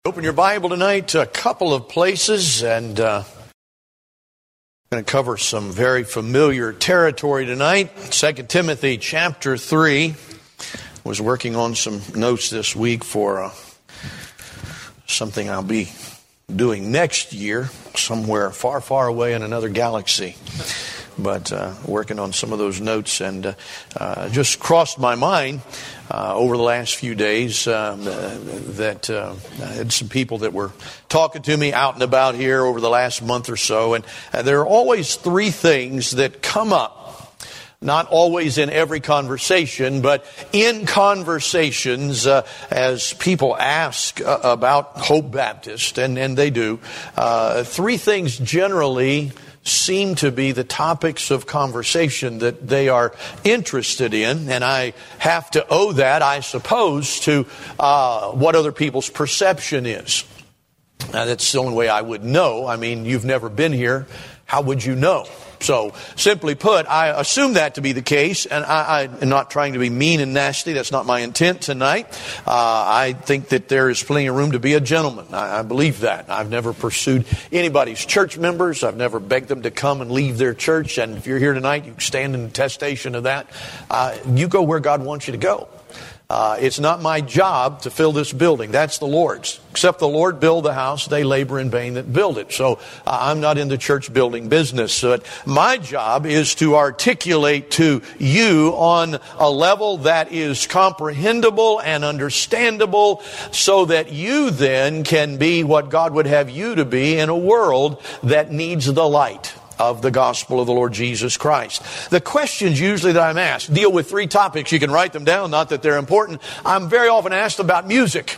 Open your Bible tonight to a couple of places, and I'm going to cover some very familiar territory tonight. 2 Timothy chapter 3. I was working on some notes this week for something I'll be doing next year, somewhere far, far away in another galaxy. But working on some of those notes, and just crossed my mind over the last few days that I had some people that were talking to me out and about here over the last month or so, and there are always three things that come up. Not always in every conversation, but in conversations, as people ask about Hope Baptist, and they do, three things generally seem to be the topics of conversation that they are interested in, and I have to owe that, I suppose, to what other people's perception is. Now, that's the only way I would know. I mean, you've never been here. How would you know? So, simply put, I assume that to be the case, and I am not trying to be mean and nasty. That's not my intent tonight. I think that there is plenty of room to be a gentleman. I believe that. I've never pursued anybody's church members. I've never begged them to come and leave their church. And if you're here tonight, you stand in attestation of that. You go where God wants you to go. It's not my job to fill this building. That's the Lord's. Except the Lord build the house, they labor in vain that build it. So I'm not in the church building business. But my job is to articulate to you on a level that is comprehensible and understandable, so that you then can be what God would have you to be in a world that needs the light of the gospel of the Lord Jesus Christ. The questions usually that I'm asked deal with three topics. You can write them down, not that they're important. I'm very often asked about music.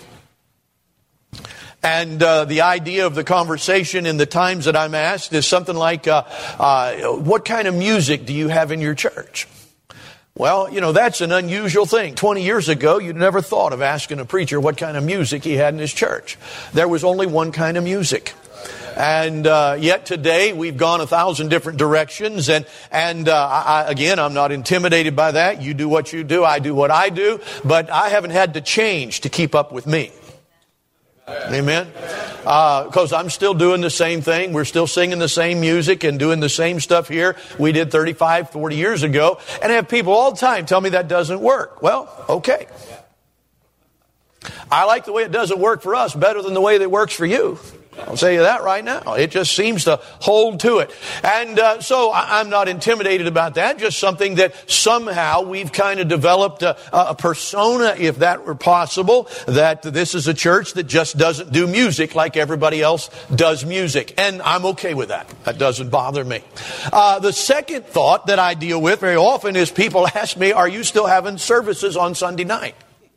And the idea of the conversation in the times that I'm asked is something like, what kind of music do you have in your church? Well, you know, that's an unusual thing. 20 years ago, you'd never thought of asking a preacher what kind of music he had in his church. There was only one kind of music. And yet today we've gone 1,000 different directions, and again, I'm not intimidated by that. You do what you do, I do what I do, but I haven't had to change to keep up with me. Amen? Because I'm still doing the same thing. We're still singing the same music and doing the same stuff here we did 35, 40 years ago, and I have people all the time tell me that doesn't work. Well, okay. I like the way it doesn't work for us better than the way that it works for you. I'll tell you that right now. It just seems to hold to it. And so I'm not intimidated about that. Just something that somehow we've kind of developed a persona, if that were possible, that this is a church that just doesn't do music like everybody else does music. And I'm okay with that. That doesn't bother me. The second thought that I deal with very often is people ask me, are you still having services on Sunday night?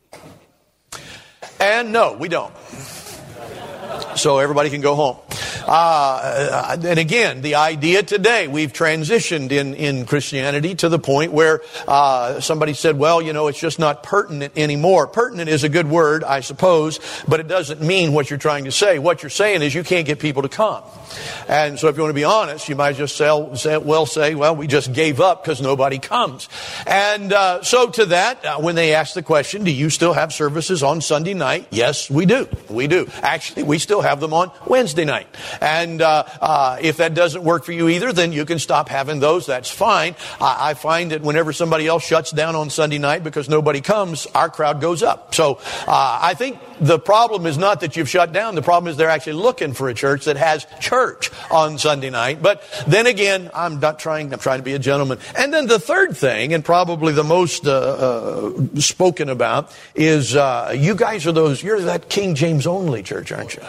And no, we don't. So everybody can go home. And again, the idea today, we've transitioned in Christianity to the point where somebody said, well, you know, it's just not pertinent anymore. Pertinent is a good word, I suppose, but it doesn't mean what you're trying to say. What you're saying is you can't get people to come. And so if you want to be honest, you might just say, well, we just gave up because nobody comes. And so to that, when they ask the question, do you still have services on Sunday night? Yes, we do. We do. Actually, we still have them on Wednesday night. And if that doesn't work for you either, then you can stop having those. That's fine. I find that whenever somebody else shuts down on Sunday night because nobody comes, our crowd goes up. So I think the problem is not that you've shut down. The problem is they're actually looking for a church that has church on Sunday night. But then again, I'm trying to be a gentleman. And then the third thing, and probably the most spoken about, is you guys you're that King James only church, aren't you?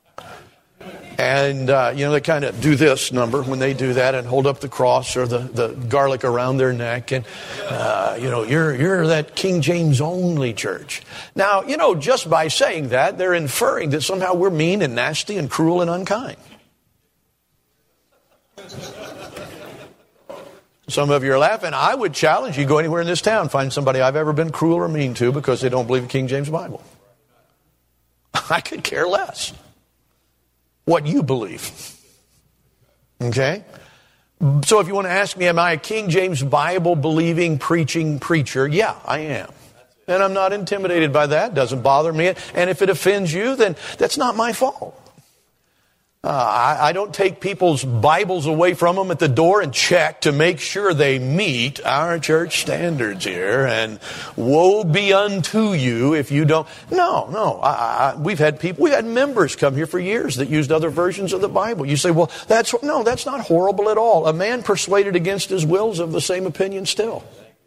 And, they kind of do this number when they do that and hold up the cross or the garlic around their neck. And, you're that King James only church. Now, just by saying that, they're inferring that somehow we're mean and nasty and cruel and unkind. Some of you are laughing. I would challenge you, go anywhere in this town, find somebody I've ever been cruel or mean to because they don't believe the King James Bible. I could care less what you believe. Okay? So if you want to ask me, am I a King James Bible believing, preaching preacher? Yeah, I am. And I'm not intimidated by that. It doesn't bother me. And if it offends you, then that's not my fault. I don't take people's Bibles away from them at the door and check to make sure they meet our church standards here. And woe be unto you if you don't. No. We've had members come here for years that used other versions of the Bible. You say, well, that's not horrible at all. A man persuaded against his will is of the same opinion still.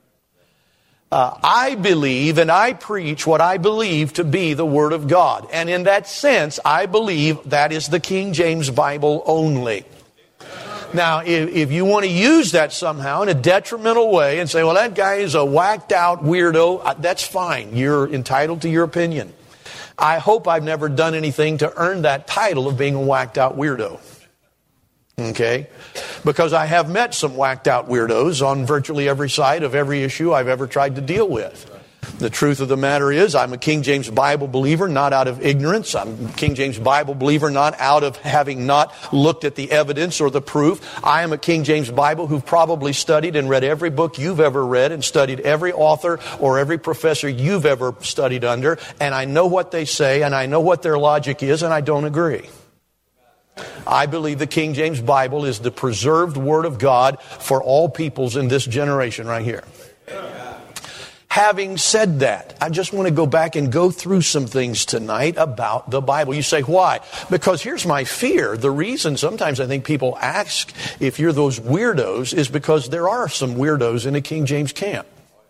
I believe and I preach what I believe to be the Word of God. And in that sense, I believe that is the King James Bible only. Now, if you want to use that somehow in a detrimental way and say, well, that guy is a whacked out weirdo, that's fine. You're entitled to your opinion. I hope I've never done anything to earn that title of being a whacked out weirdo. Okay? Because I have met some whacked out weirdos on virtually every side of every issue I've ever tried to deal with. The truth of the matter is, I'm a King James Bible believer, not out of ignorance. I'm a King James Bible believer, not out of having not looked at the evidence or the proof. I am a King James Bible who've probably studied and read every book you've ever read and studied every author or every professor you've ever studied under. And I know what they say and I know what their logic is, and I don't agree. I believe the King James Bible is the preserved Word of God for all peoples in this generation right here. Having said that, I just want to go back and go through some things tonight about the Bible. You say, why? Because here's my fear. The reason sometimes I think people ask if you're those weirdos is because there are some weirdos in the King James camp.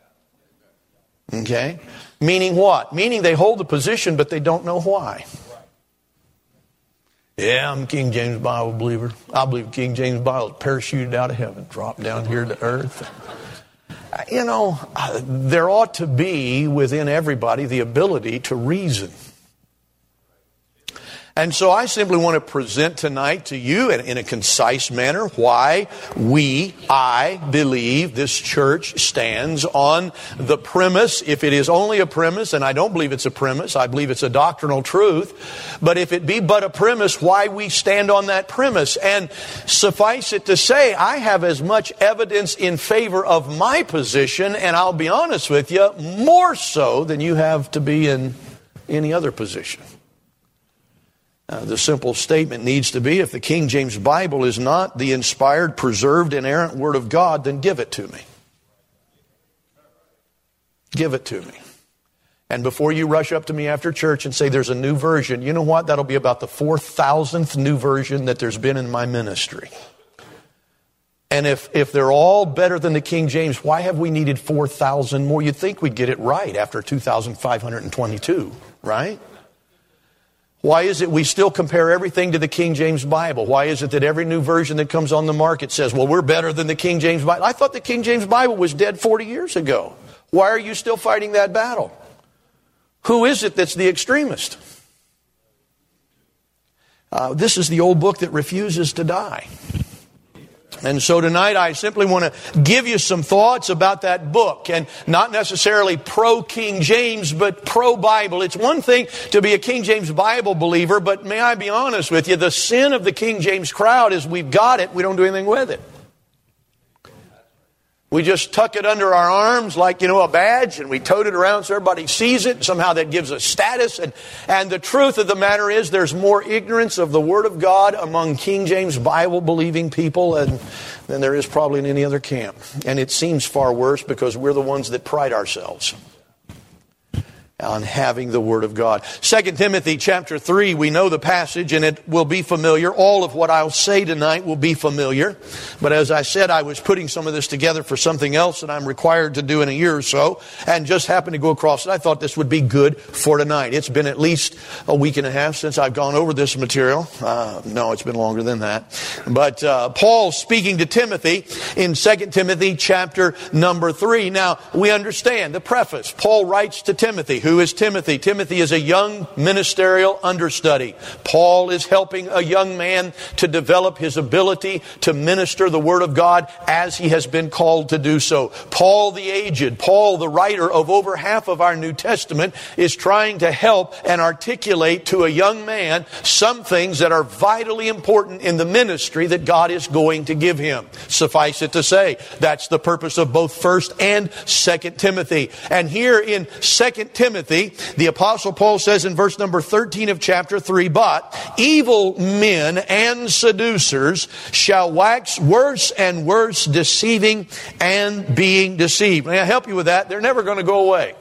Okay? Meaning what? Meaning they hold the position, but they don't know why. Yeah, I'm a King James Bible believer. I believe King James Bible is parachuted out of heaven, dropped down here to earth. You know, there ought to be within everybody the ability to reason. And so I simply want to present tonight to you in a concise manner why I believe this church stands on the premise, if it is only a premise, and I don't believe it's a premise, I believe it's a doctrinal truth, but if it be but a premise, why we stand on that premise. And suffice it to say, I have as much evidence in favor of my position, and I'll be honest with you, more so than you have to be in any other position. The simple statement needs to be, if the King James Bible is not the inspired, preserved, inerrant Word of God, then give it to me. Give it to me. And before you rush up to me after church and say there's a new version, you know what? That'll be about the 4,000th new version that there's been in my ministry. And if they're all better than the King James, why have we needed 4,000 more? You'd think we'd get it right after 2,522, right? Why is it we still compare everything to the King James Bible? Why is it that every new version that comes on the market says, well, we're better than the King James Bible? I thought the King James Bible was dead 40 years ago. Why are you still fighting that battle? Who is it that's the extremist? This is the old book that refuses to die. And so tonight I simply want to give you some thoughts about that book, and not necessarily pro-King James, but pro-Bible. It's one thing to be a King James Bible believer, but may I be honest with you, the sin of the King James crowd is we've got it, we don't do anything with it. We just tuck it under our arms like, a badge, and we tote it around so everybody sees it. Somehow that gives us status. And the truth of the matter is there's more ignorance of the Word of God among King James Bible believing people than there is probably in any other camp. And it seems far worse because we're the ones that pride ourselves on having the Word of God. 2 Timothy chapter 3, we know the passage and it will be familiar. All of what I'll say tonight will be familiar. But as I said, I was putting some of this together for something else that I'm required to do in a year or so, and just happened to go across it. I thought this would be good for tonight. It's been at least a week and a half since I've gone over this material. No, it's been longer than that. But Paul speaking to Timothy in 2 Timothy chapter number 3. Now, we understand the preface. Paul writes to Timothy, Who is Timothy? Timothy is a young ministerial understudy. Paul is helping a young man to develop his ability to minister the Word of God as he has been called to do so. Paul the aged, Paul the writer of over half of our New Testament, is trying to help and articulate to a young man some things that are vitally important in the ministry that God is going to give him. Suffice it to say, that's the purpose of both 1st and 2nd Timothy. And here in 2nd Timothy, the Apostle Paul says in verse number 13 of chapter 3, "But evil men and seducers shall wax worse and worse, deceiving and being deceived." May I help you with that? They're never going to go away.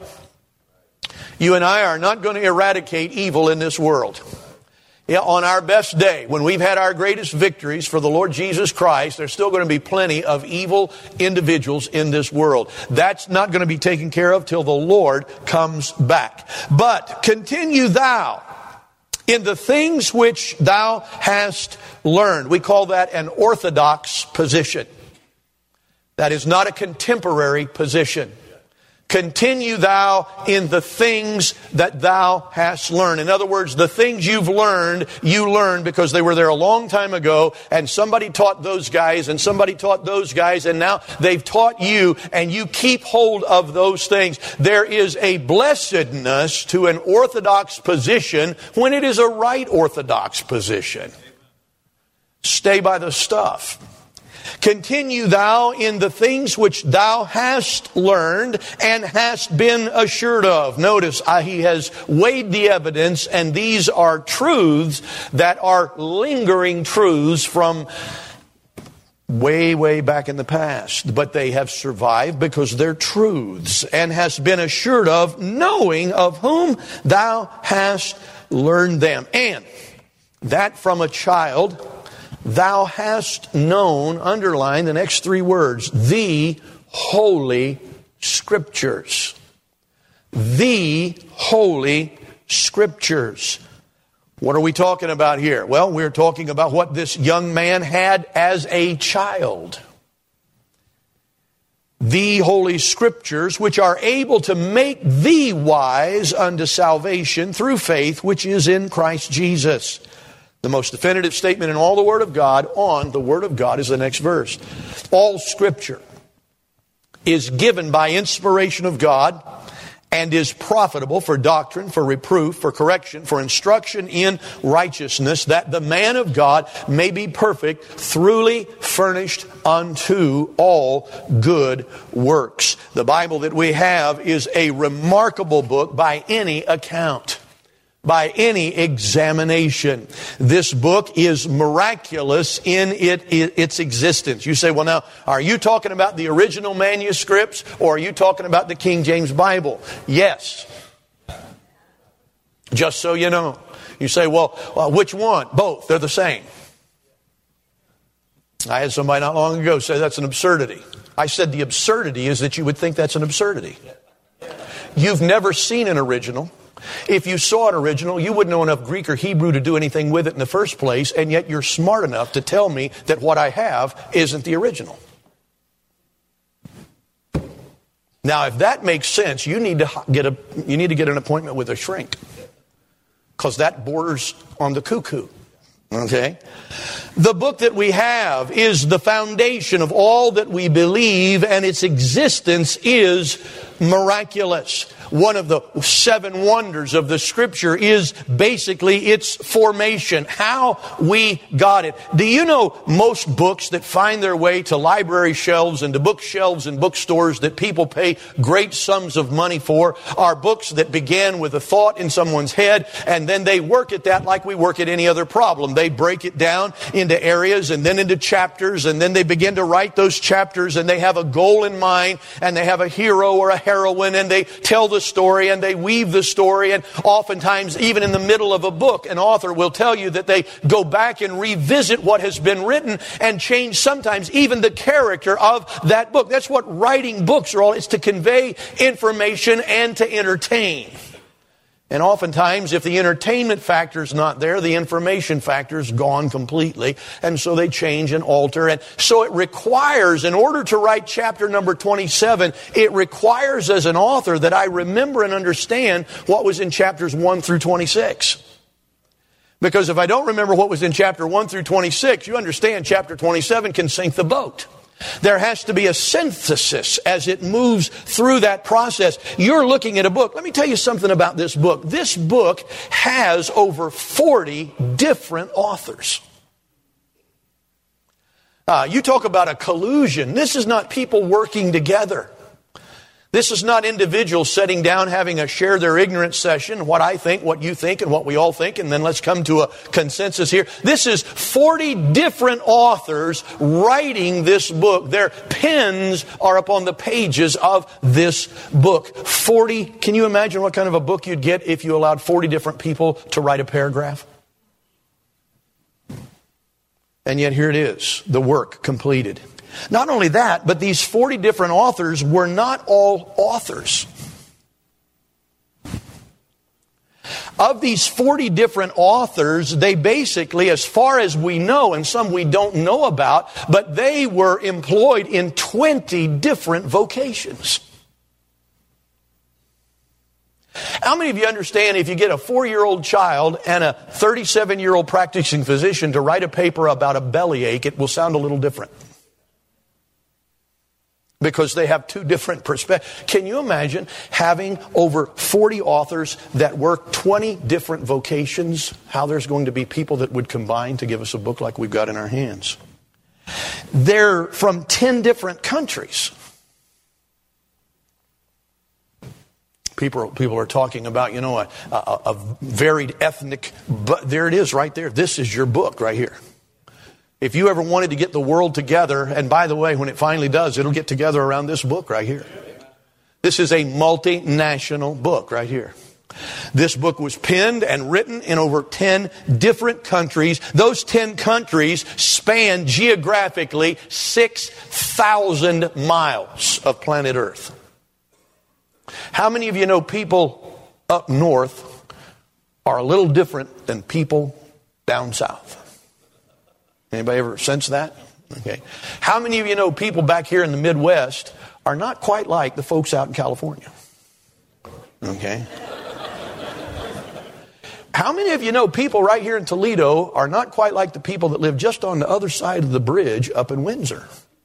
You and I are not going to eradicate evil in this world. Yeah, on our best day, when we've had our greatest victories for the Lord Jesus Christ, there's still going to be plenty of evil individuals in this world. That's not going to be taken care of till the Lord comes back. "But continue thou in the things which thou hast learned." We call that an orthodox position. That is not a contemporary position. "Continue thou in the things that thou hast learned." In other words, the things you've learned, you learned because they were there a long time ago, and somebody taught those guys, and somebody taught those guys, and now they've taught you, and you keep hold of those things. There is a blessedness to an orthodox position when it is a right orthodox position. Stay by the stuff. "Continue thou in the things which thou hast learned and hast been assured of." Notice, he has weighed the evidence, and these are truths that are lingering truths from way, way back in the past. But they have survived because they're truths, and hast been assured of, knowing of whom thou hast learned them. And that from a child thou hast known, underline the next 3 words, the Holy Scriptures. The Holy Scriptures. What are we talking about here? Well, we're talking about what this young man had as a child. The Holy Scriptures, which are able to make thee wise unto salvation through faith, which is in Christ Jesus. The most definitive statement in all the Word of God on the Word of God is the next verse. All Scripture is given by inspiration of God and is profitable for doctrine, for reproof, for correction, for instruction in righteousness, that the man of God may be perfect, thoroughly furnished unto all good works. The Bible that we have is a remarkable book by any account, by any examination. This book is miraculous in its existence. You say, well, now, are you talking about the original manuscripts, or are you talking about the King James Bible? Yes. Just so you know. You say, well, which one? Both. They're the same. I had somebody not long ago say that's an absurdity. I said the absurdity is that you would think that's an absurdity. You've never seen an original. If you saw an original, you wouldn't know enough Greek or Hebrew to do anything with it in the first place, and yet you're smart enough to tell me that what I have isn't the original. Now, if that makes sense, you need to get an appointment with a shrink, because that borders on the cuckoo. Okay? The book that we have is the foundation of all that we believe, and its existence is miraculous. One of the 7 wonders of the Scripture is basically its formation, how we got it. Do you know most books that find their way to library shelves and to bookshelves and bookstores that people pay great sums of money for are books that began with a thought in someone's head, and then they work at that like we work at any other problem. They break it down into areas and then into chapters, and then they begin to write those chapters, and they have a goal in mind, and they have a hero or a heroine, and they tell the story and they weave the story. And oftentimes, even in the middle of a book, an author will tell you that they go back and revisit what has been written and change sometimes even the character of that book. That's what writing books are all. It's to convey information and to entertain. And oftentimes, if the entertainment factor is not there, the information factor is gone completely. And so they change and alter. And so it requires, in order to write chapter number 27, it requires as an author that I remember and understand what was in chapters 1 through 26. Because if I don't remember what was in chapter 1 through 26, you understand chapter 27 can sink the boat. There has to be a synthesis as it moves through that process. You're looking at a book. Let me tell you something about this book. This book has over 40 different authors. You talk about a collusion. This is not people working together. This is not individuals sitting down having a share their ignorance session, what I think, what you think, and what we all think, and then let's come to a consensus here. This is 40 different authors writing this book. Their pens are upon the pages of this book. 40, can you imagine what kind of a book you'd get if you allowed 40 different people to write a paragraph? And yet here it is, the work completed. Not only that, but these 40 different authors were not all authors. Of these 40 different authors, they basically, as far as we know, and some we don't know about, but they were employed in 20 different vocations. How many of you understand if you get a 4-year-old child and a 37-year-old practicing physician to write a paper about a bellyache, it will sound a little different? Because they have two different perspectives. Can you imagine having over 40 authors that work 20 different vocations? How there's going to be people that would combine to give us a book like we've got in our hands. They're from 10 different countries. People are talking about, a varied ethnic, but there it is right there. This is your book right here. If you ever wanted to get the world together, and by the way, when it finally does, it'll get together around this book right here. This is a multinational book right here. This book was penned and written in over 10 different countries. Those 10 countries span geographically 6,000 miles of planet Earth. How many of you know people up north are a little different than people down south? Anybody ever sense that? Okay. How many of you know people back here in the Midwest are not quite like the folks out in California? Okay. How many of you know people right here in Toledo are not quite like the people that live just on the other side of the bridge up in Windsor?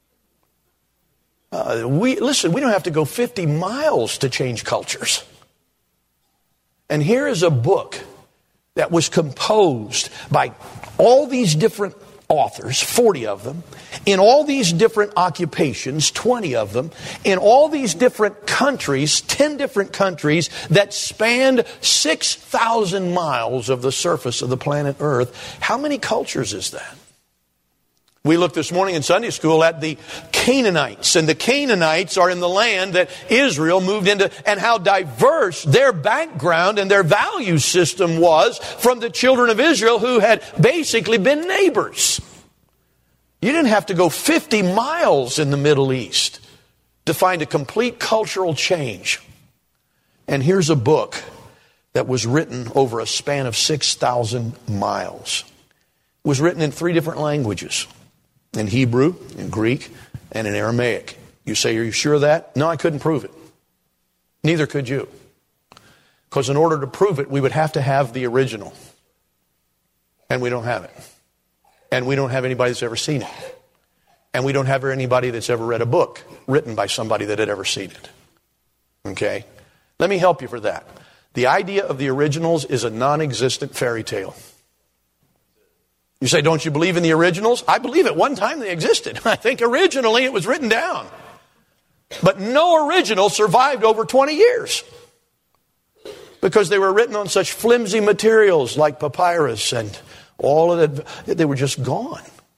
We don't have to go 50 miles to change cultures. And here is a book that was composed by all these different authors, 40 of them, in all these different occupations, 20 of them, in all these different countries, 10 different countries that spanned 6,000 miles of the surface of the planet Earth. How many cultures is that? We looked this morning in Sunday school at the Canaanites, and the Canaanites are in the land that Israel moved into, and how diverse their background and their value system was from the children of Israel who had basically been neighbors. You didn't have to go 50 miles in the Middle East to find a complete cultural change. And here's a book that was written over a span of 6,000 miles. It was written in 3 different languages. In Hebrew, in Greek, and in Aramaic. You say, are you sure of that? No, I couldn't prove it. Neither could you. Because in order to prove it, we would have to have the original. And we don't have it. And we don't have anybody that's ever seen it. And we don't have anybody that's ever read a book written by somebody that had ever seen it. Okay? Let me help you for that. The idea of the originals is a non-existent fairy tale. You say, don't you believe in the originals? I believe at one time they existed. I think originally it was written down. But no original survived over 20 years. Because they were written on such flimsy materials like papyrus and all of that. They were just gone.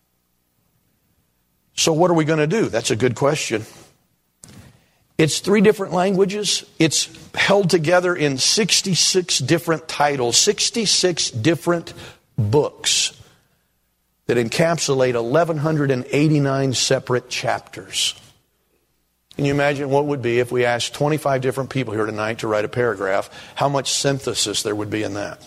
So what are we going to do? That's a good question. It's 3 different languages. It's held together in 66 different titles, 66 different books that encapsulate 1,189 separate chapters. Can you imagine what would be if we asked 25 different people here tonight to write a paragraph, how much synthesis there would be in that?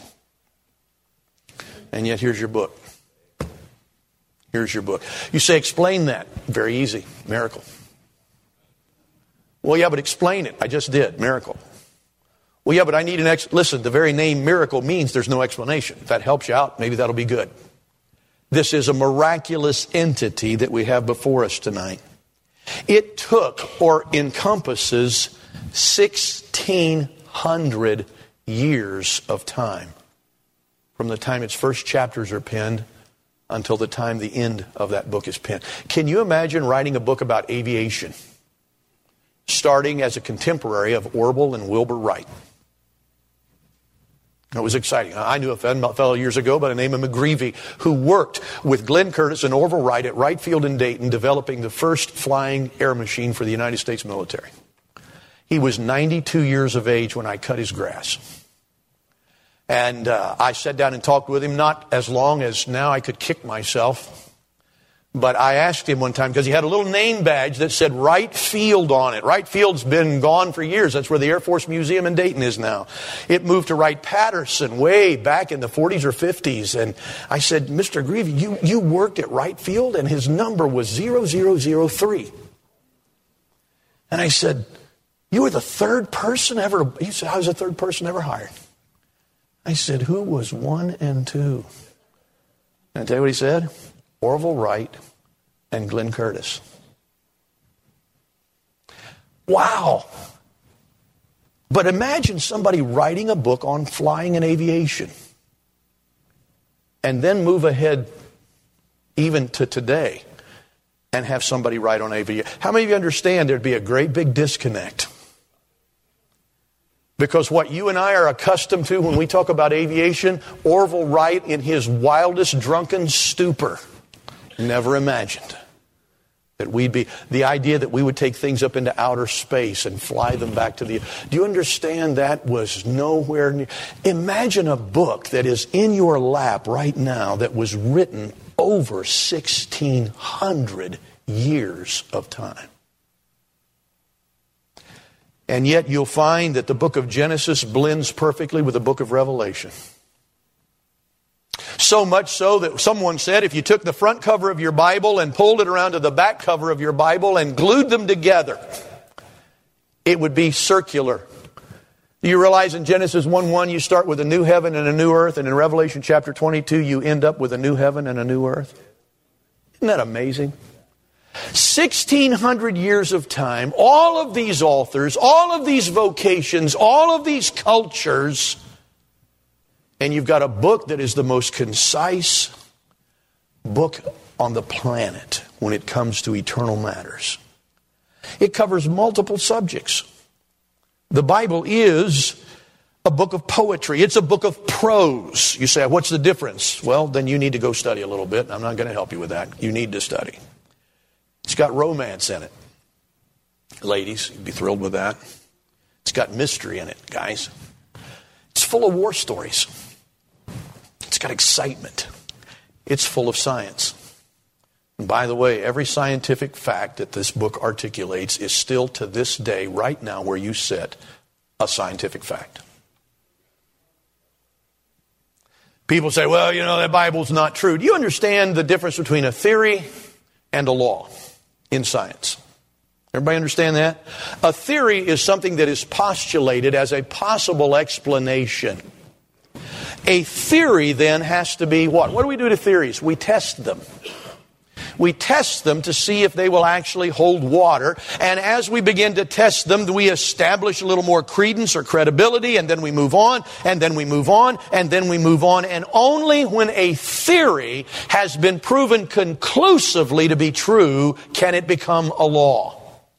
And yet here's your book. Here's your book. You say, explain that. Very easy. Miracle. Well, yeah, but explain it. I just did. Miracle. Well, yeah, but I need listen, the very name miracle means there's no explanation. If that helps you out, maybe that'll be good. This is a miraculous entity that we have before us tonight. It took or encompasses 1,600 years of time from the time its first chapters are penned until the time the end of that book is penned. Can you imagine writing a book about aviation, starting as a contemporary of Orville and Wilbur Wright? It was exciting. I knew a fellow years ago by the name of McGreevy who worked with Glenn Curtis and Orville Wright at Wright Field in Dayton developing the first flying air machine for the United States military. He was 92 years of age when I cut his grass. And I sat down and talked with him, not as long as now I could kick myself. But I asked him one time, because he had a little name badge that said Wright Field on it. Wright Field's been gone for years. That's where the Air Force Museum in Dayton is now. It moved to Wright-Patterson way back in the 40s or 50s. And I said, Mr. Greevy, you worked at Wright Field? And his number was 0003. And I said, you were the third person ever? He said, I was the third person ever hired. I said, who was 1 and 2? Can I tell you what he said? Orville Wright and Glenn Curtis. Wow. But imagine somebody writing a book on flying and aviation and then move ahead even to today and have somebody write on aviation. How many of you understand there'd be a great big disconnect? Because what you and I are accustomed to when we talk about aviation, Orville Wright in his wildest drunken stupor never imagined that we'd be, the idea that we would take things up into outer space and fly them back to the, do you understand that was nowhere near? Imagine a book that is in your lap right now that was written over 1,600 years of time. And yet you'll find that the book of Genesis blends perfectly with the book of Revelation. So much so that someone said if you took the front cover of your Bible and pulled it around to the back cover of your Bible and glued them together, it would be circular. Do you realize in Genesis 1:1 you start with a new heaven and a new earth, and in Revelation chapter 22 you end up with a new heaven and a new earth? Isn't that amazing? 1,600 years of time, all of these authors, all of these vocations, all of these cultures, and you've got a book that is the most concise book on the planet when it comes to eternal matters. It covers multiple subjects. The Bible is a book of poetry. It's a book of prose. You say, what's the difference? Well, then you need to go study a little bit. I'm not going to help you with that. You need to study. It's got romance in it. Ladies, you'd be thrilled with that. It's got mystery in it, guys. It's full of war stories. It's got excitement. It's full of science. And by the way, every scientific fact that this book articulates is still to this day, right now where you sit, a scientific fact. People say, well, you know, the Bible's not true. Do you understand the difference between a theory and a law in science? Everybody understand that? A theory is something that is postulated as a possible explanation. A theory then has to be what? What do we do to theories? We test them. We test them to see if they will actually hold water. And as we begin to test them, we establish a little more credence or credibility, and then we move on, and then we move on, and then we move on. And only when a theory has been proven conclusively to be true can it become a law.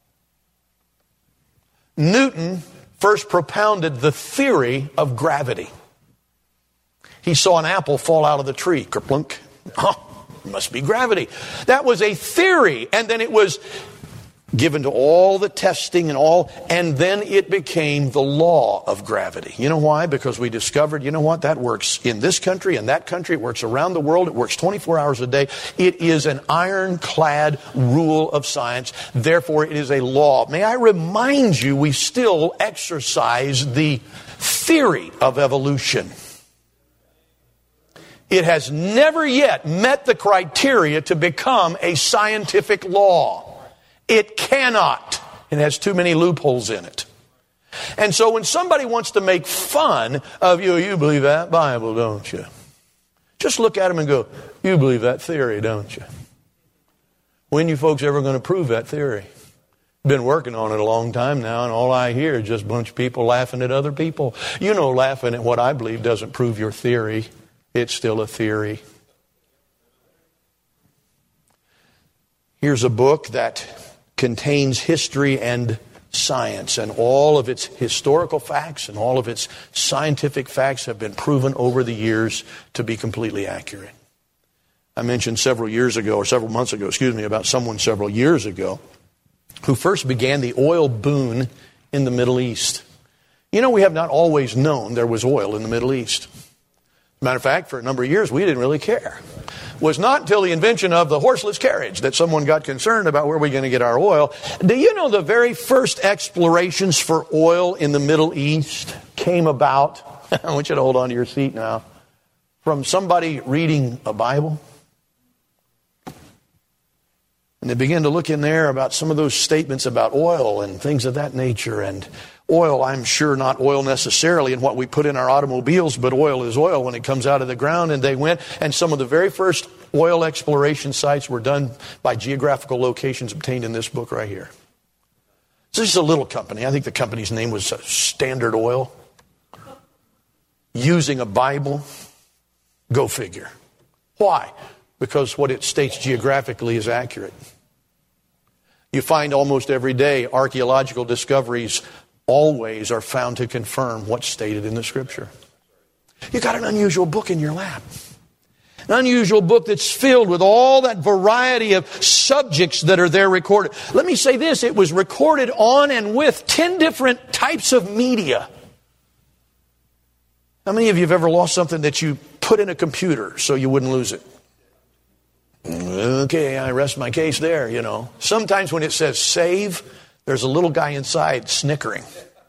Newton first propounded the theory of gravity. He saw an apple fall out of the tree. Kerplunk. It must be gravity. That was a theory. And then it was given to all the testing and then it became the law of gravity. You know why? Because we discovered, you know what, that works in this country and that country, it works around the world, it works 24 hours a day. It is an ironclad rule of science, therefore it is a law. May I remind you, we still exercise the theory of evolution. It has never yet met the criteria to become a scientific law. It cannot. It has too many loopholes in it. And so when somebody wants to make fun of you believe that Bible, don't you? Just look at them and go, you believe that theory, don't you? When you folks ever going to prove that theory? Been working on it a long time now, and all I hear is just a bunch of people laughing at other people. You know, laughing at what I believe doesn't prove your theory. It's still a theory. Here's a book that contains history and science, and all of its historical facts and all of its scientific facts have been proven over the years to be completely accurate. I mentioned several months ago, about someone several years ago who first began the oil boom in the Middle East. You know, we have not always known there was oil in the Middle East. Matter of fact, for a number of years, we didn't really care. It was not until the invention of the horseless carriage that someone got concerned about where we're going to get our oil. Do you know the very first explorations for oil in the Middle East came about, I want you to hold on to your seat now, from somebody reading a Bible? And they began to look in there about some of those statements about oil and things of that nature. And oil, I'm sure not oil necessarily in what we put in our automobiles, but oil is oil when it comes out of the ground. And they went, and some of the very first oil exploration sites were done by geographical locations obtained in this book right here. So this is a little company. I think the company's name was Standard Oil. Using a Bible. Go figure. Why? Because what it states geographically is accurate. You find almost every day archaeological discoveries always are found to confirm what's stated in the Scripture. You got an unusual book in your lap. An unusual book that's filled with all that variety of subjects that are there recorded. Let me say this, it was recorded on and with 10 different types of media. How many of you have ever lost something that you put in a computer so you wouldn't lose it? Okay, I rest my case there, you know. Sometimes when it says save, there's a little guy inside snickering.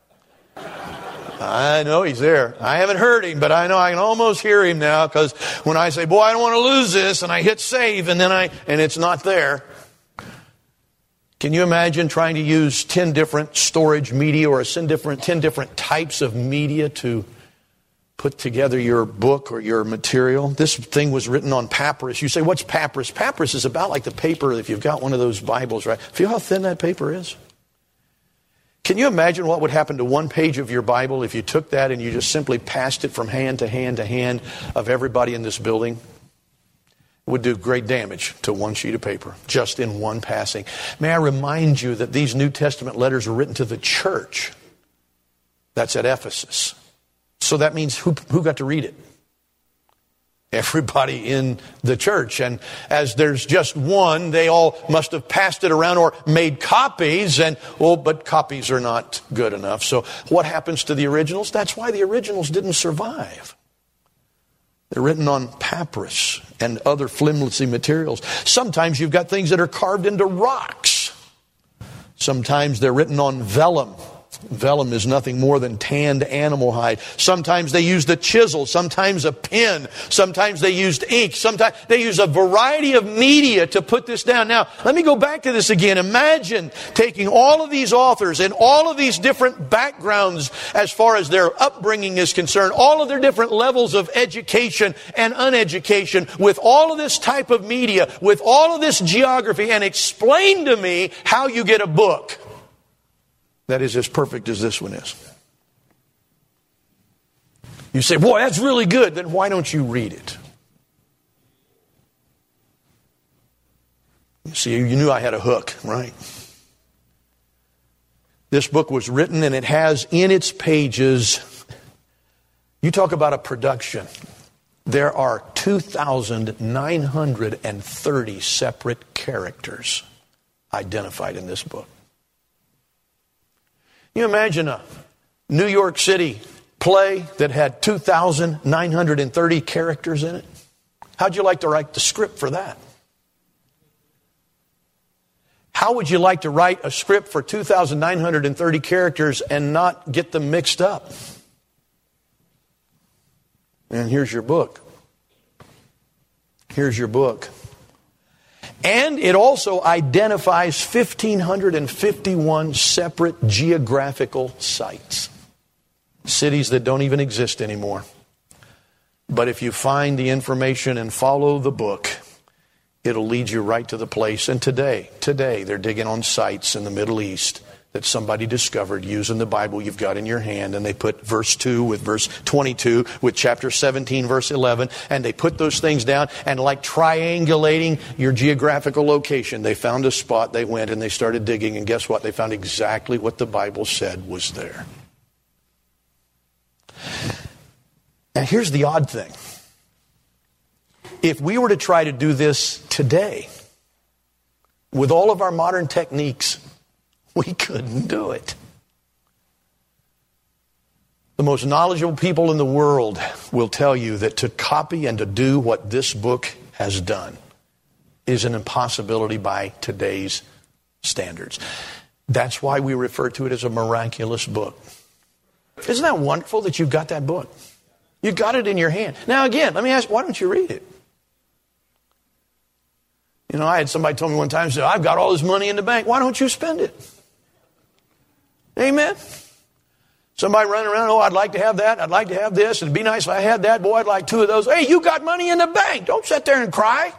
I know he's there. I haven't heard him, but I know I can almost hear him now, because when I say, boy, I don't want to lose this, and I hit save, and it's not there. Can you imagine trying to use 10 different storage media or 10 different types of media to put together your book or your material? This thing was written on papyrus. You say, what's papyrus? Papyrus is about like the paper, if you've got one of those Bibles, right? Feel how thin that paper is? Can you imagine what would happen to one page of your Bible if you took that and you just simply passed it from hand to hand to hand of everybody in this building? It would do great damage to one sheet of paper, just in one passing. May I remind you that these New Testament letters are written to the church that's at Ephesus. So that means who got to read it? Everybody in the church. And as there's just one, they all must have passed it around or made copies. But copies are not good enough. So what happens to the originals? That's why the originals didn't survive. They're written on papyrus and other flimsy materials. Sometimes you've got things that are carved into rocks. Sometimes they're written on vellum. Vellum is nothing more than tanned animal hide. Sometimes they used a chisel, sometimes a pen, sometimes they used ink, sometimes they use a variety of media to put this down. Now, let me go back to this again. Imagine taking all of these authors and all of these different backgrounds as far as their upbringing is concerned, all of their different levels of education and uneducation, with all of this type of media, with all of this geography, and explain to me how you get a book that is as perfect as this one is. You say, boy, that's really good. Then why don't you read it? You see, you knew I had a hook, right? This book was written and it has in its pages, you talk about a production. There are 2,930 separate characters identified in this book. You imagine a New York City play that had 2,930 characters in it? How'd you like to write the script for that? How would you like to write a script for 2,930 characters and not get them mixed up? And here's your book. Here's your book. And it also identifies 1,551 separate geographical sites. Cities that don't even exist anymore. But if you find the information and follow the book, it'll lead you right to the place. And today, they're digging on sites in the Middle East that somebody discovered using the Bible you've got in your hand. And they put verse 2 with verse 22 with chapter 17, verse 11. And they put those things down. And like triangulating your geographical location, they found a spot, they went and they started digging. And guess what? They found exactly what the Bible said was there. And here's the odd thing. If we were to try to do this today, with all of our modern techniques, we couldn't do it. The most knowledgeable people in the world will tell you that to copy and to do what this book has done is an impossibility by today's standards. That's why we refer to it as a miraculous book. Isn't that wonderful that you've got that book? You got it in your hand. Now again, let me ask, why don't you read it? You know, I had somebody tell me one time, say, I've got all this money in the bank. Why don't you spend it? Amen. Somebody running around, I'd like to have that. I'd like to have this. It'd be nice if I had that. Boy, I'd like 2 of those. Hey, you got money in the bank. Don't sit there and cry.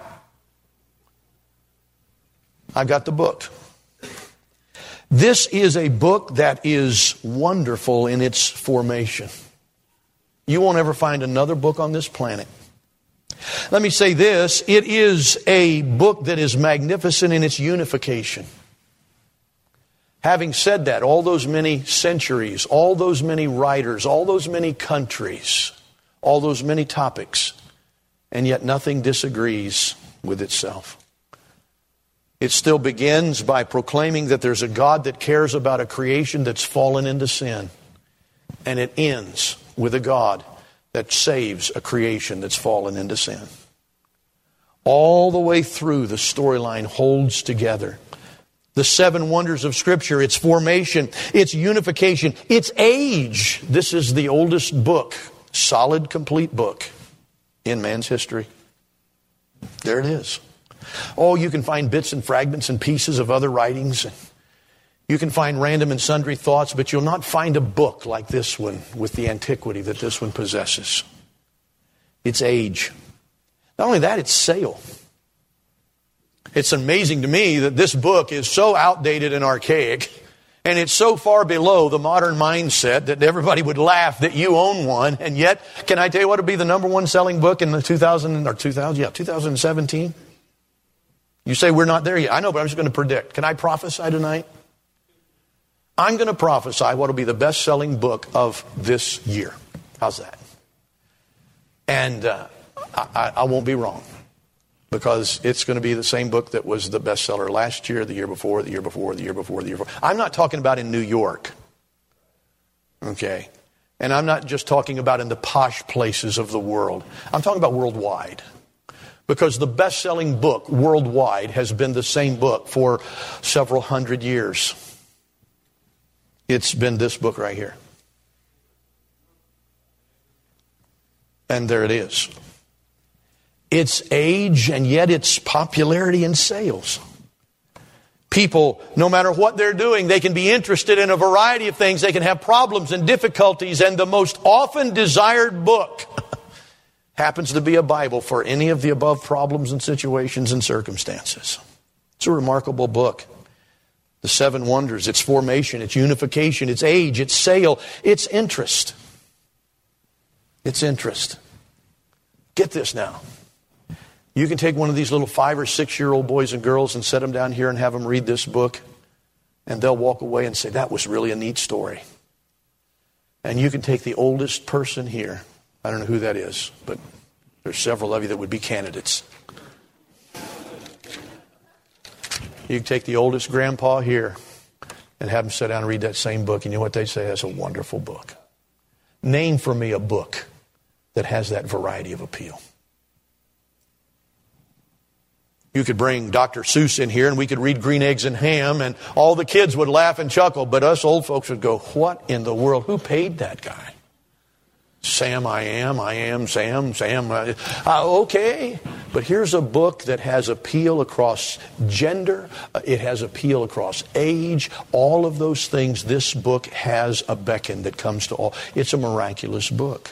I got the book. This is a book that is wonderful in its formation. You won't ever find another book on this planet. Let me say this. It is a book that is magnificent in its unification. Having said that, all those many centuries, all those many writers, all those many countries, all those many topics, and yet nothing disagrees with itself. It still begins by proclaiming that there's a God that cares about a creation that's fallen into sin. And it ends with a God that saves a creation that's fallen into sin. All the way through, the storyline holds together. The 7 wonders of Scripture, its formation, its unification, its age. This is the oldest book, solid, complete book in man's history. There it is. Oh, you can find bits and fragments and pieces of other writings. You can find random and sundry thoughts, but you'll not find a book like this one with the antiquity that this one possesses. Its age. Not only that, its sale. It's amazing to me that this book is so outdated and archaic, and it's so far below the modern mindset that everybody would laugh that you own one. And yet, can I tell you what would be the number 1 selling book in the 2017? You say we're not there yet. I know, but I'm just going to predict. Can I prophesy tonight? I'm going to prophesy what will be the best-selling book of this year. How's that? And I won't be wrong, because it's going to be the same book that was the bestseller last year, the year before, the year before, the year before, the year before. I'm not talking about in New York, okay? And I'm not just talking about in the posh places of the world. I'm talking about worldwide. Because the best-selling book worldwide has been the same book for several hundred years. It's been this book right here. And there it is. Its age and yet its popularity and sales. People, no matter what they're doing, they can be interested in a variety of things. They can have problems and difficulties, and the most often desired book happens to be a Bible for any of the above problems and situations and circumstances. It's a remarkable book. The 7 wonders, its formation, its unification, its age, its sale, its interest. Its interest. Get this now. You can take one of these little 5 or 6-year-old boys and girls and set them down here and have them read this book, and they'll walk away and say, that was really a neat story. And you can take the oldest person here. I don't know who that is, but there's several of you that would be candidates. You can take the oldest grandpa here and have him sit down and read that same book, and you know what they say? That's a wonderful book. Name for me a book that has that variety of appeal. You could bring Dr. Seuss in here and we could read Green Eggs and Ham and all the kids would laugh and chuckle, but us old folks would go, what in the world? Who paid that guy? Sam, I am, Sam. Okay. But here's a book that has appeal across gender. It has appeal across age. All of those things, this book has a beckon that comes to all. It's a miraculous book.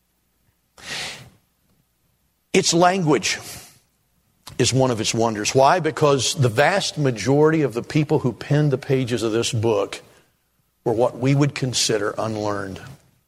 Its language is one of its wonders. Why? Because the vast majority of the people who penned the pages of this book were what we would consider unlearned.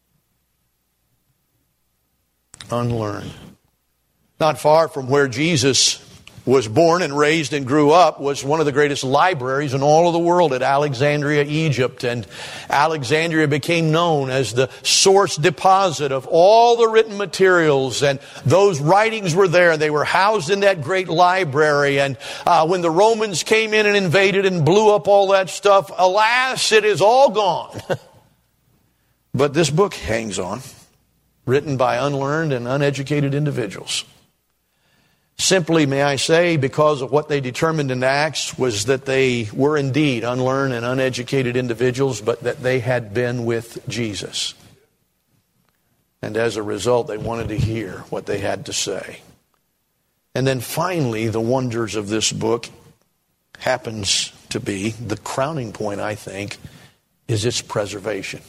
Unlearned. Not far from where Jesus was born and raised and grew up was one of the greatest libraries in all of the world at Alexandria, Egypt. And Alexandria became known as the source deposit of all the written materials. And those writings were there. They were housed in that great library. And when the Romans came in and invaded and blew up all that stuff, alas, it is all gone. But this book hangs on, written by unlearned and uneducated individuals. Simply, may I say, because of what they determined in Acts was that they were indeed unlearned and uneducated individuals, but that they had been with Jesus. And as a result, they wanted to hear what they had to say. And then finally, the wonders of this book happens to be, the crowning point, I think, is its preservation.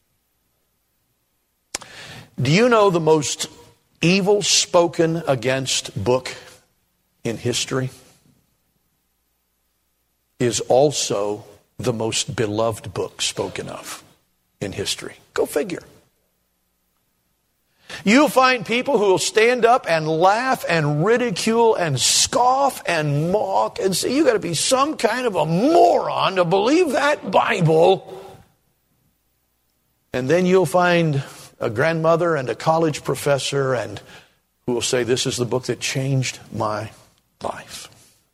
Do you know the most evil spoken against book in history is also the most beloved book spoken of in history? Go figure. You'll find people who will stand up and laugh and ridicule and scoff and mock and say, you got to be some kind of a moron to believe that Bible. And then you'll find a grandmother and a college professor and who will say, this is the book that changed my life.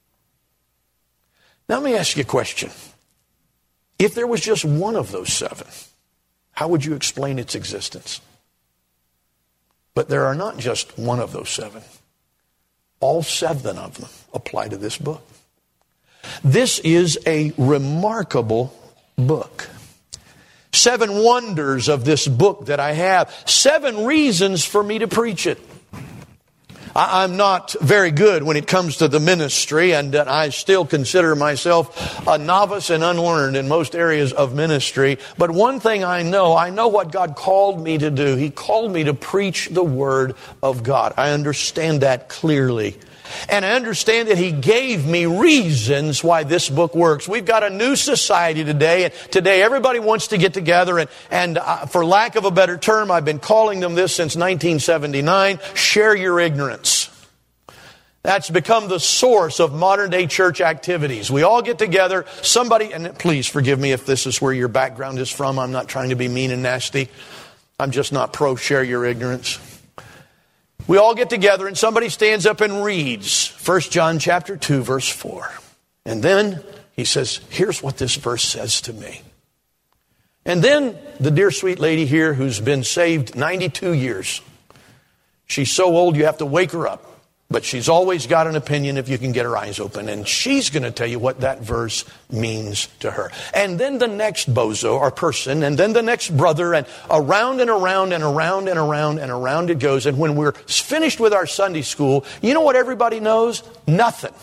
Now let me ask you a question. If there was just one of those seven, how would you explain its existence? But there are not just one of those seven. All seven of them apply to this book. This is a remarkable book. 7 wonders of this book that I have. 7 reasons for me to preach it. I'm not very good when it comes to the ministry, and I still consider myself a novice and unlearned in most areas of ministry. But one thing I know what God called me to do. He called me to preach the Word of God. I understand that clearly. And I understand that He gave me reasons why this book works. We've got a new society today, and today everybody wants to get together, and for lack of a better term, I've been calling them this since 1979, share your ignorance. That's become the source of modern day church activities. We all get together, somebody, and please forgive me if this is where your background is from. I'm not trying to be mean and nasty. I'm just not pro share your ignorance. We all get together and somebody stands up and reads 1 John chapter 2, verse 4. And then he says, here's what this verse says to me. And then the dear sweet lady here who's been saved 92 years. She's so old you have to wake her up. But she's always got an opinion if you can get her eyes open. And she's going to tell you what that verse means to her. And then the next bozo or person, and then the next brother, and around and around and around and around and around it goes. And when we're finished with our Sunday school, you know what everybody knows? Nothing.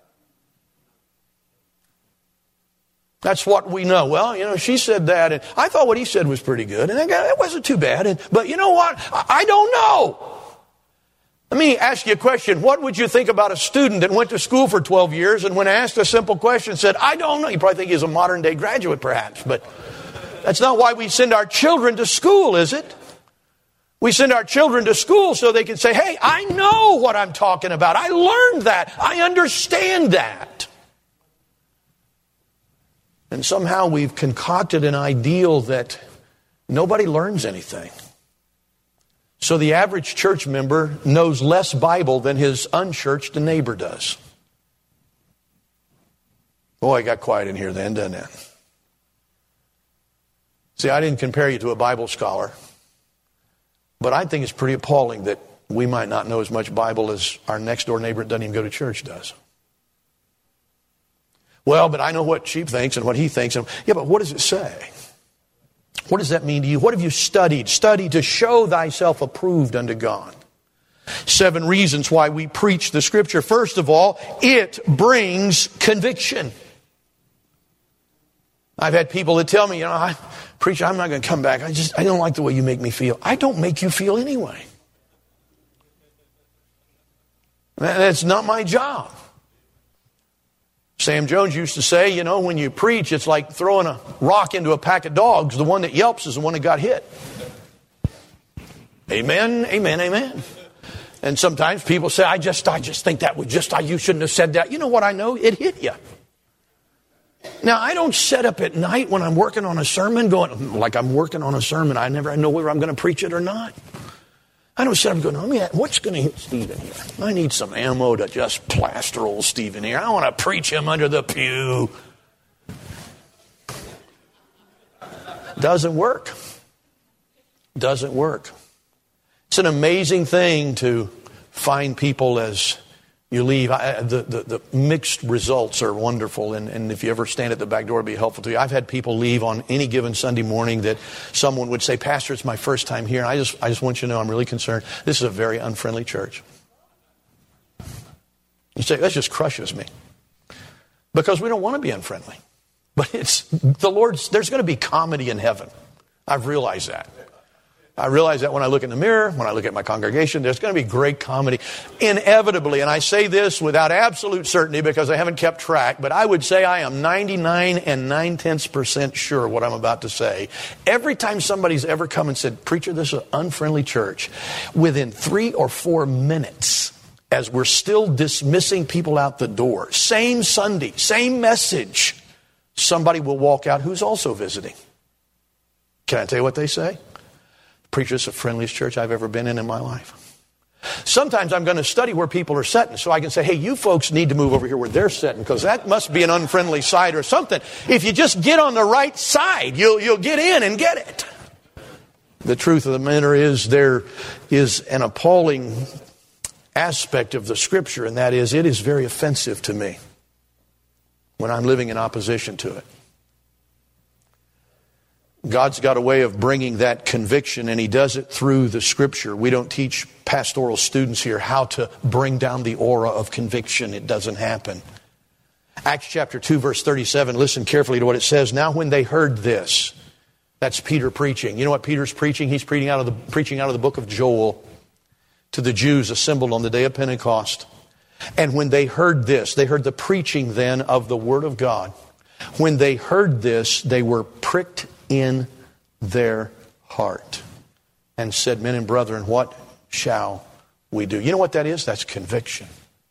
That's what we know. Well, she said that, and I thought what he said was pretty good. And it wasn't too bad. But you know what? I don't know. Let me ask you a question. What would you think about a student that went to school for 12 years and when asked a simple question said, I don't know? You probably think he's a modern day graduate perhaps, but that's not why we send our children to school, is it? We send our children to school so they can say, hey, I know what I'm talking about. I learned that. I understand that. And somehow we've concocted an ideal that nobody learns anything. So the average church member knows less Bible than his unchurched neighbor does. Boy, it got quiet in here then, doesn't it? See, I didn't compare you to a Bible scholar, but I think it's pretty appalling that we might not know as much Bible as our next door neighbor that doesn't even go to church does. Well, but I know what she thinks and what he thinks. Yeah, but what does it say? What does that mean to you? What have you studied? Study to show thyself approved unto God. 7 reasons why we preach the Scripture. First of all, it brings conviction. I've had people that tell me, preacher, I'm not going to come back. I don't like the way you make me feel. I don't make you feel anyway. That's not my job. Sam Jones used to say, when you preach, it's like throwing a rock into a pack of dogs. The one that yelps is the one that got hit. Amen, amen, amen. And sometimes people say, I just think that you shouldn't have said that. You know what I know? It hit you. Now, I don't sit up at night when I'm working on a sermon going, like I'm working on a sermon. I never know whether I'm going to preach it or not. I don't sit up going, what's going to hit Stephen here? I need some ammo to just plaster old Stephen here. I want to preach him under the pew. Doesn't work. Doesn't work. It's an amazing thing to find people as you leave. The mixed results are wonderful, and if you ever stand at the back door, it'd be helpful to you. I've had people leave on any given Sunday morning that someone would say, Pastor, it's my first time here, and I just want you to know I'm really concerned. This is a very unfriendly church. You say, that just crushes me. Because we don't want to be unfriendly. But it's the Lord's, there's going to be comedy in heaven. I've realized that. I realize that when I look in the mirror, when I look at my congregation, there's going to be great comedy. Inevitably, and I say this without absolute certainty because I haven't kept track, but I would say I am 99 9/10% sure what I'm about to say. Every time somebody's ever come and said, Preacher, this is an unfriendly church, within 3 or 4 minutes, as we're still dismissing people out the door, same Sunday, same message, somebody will walk out who's also visiting. Can I tell you what they say? Preacher, it's the friendliest church I've ever been in my life. Sometimes I'm going to study where people are sitting so I can say, hey, you folks need to move over here where they're sitting because that must be an unfriendly side or something. If you just get on the right side, you'll get in and get it. The truth of the matter is there is an appalling aspect of the Scripture, and that is it is very offensive to me when I'm living in opposition to it. God's got a way of bringing that conviction, and He does it through the Scripture. We don't teach pastoral students here how to bring down the aura of conviction. It doesn't happen. Acts chapter 2, verse 37, listen carefully to what it says. Now when they heard this, that's Peter preaching. You know what Peter's preaching? He's preaching out of the book of Joel to the Jews assembled on the day of Pentecost. And when they heard this, they heard the preaching then of the Word of God. When they heard this, they were pricked in their heart and said, men and brethren, what shall we do? You know what that is? That's conviction.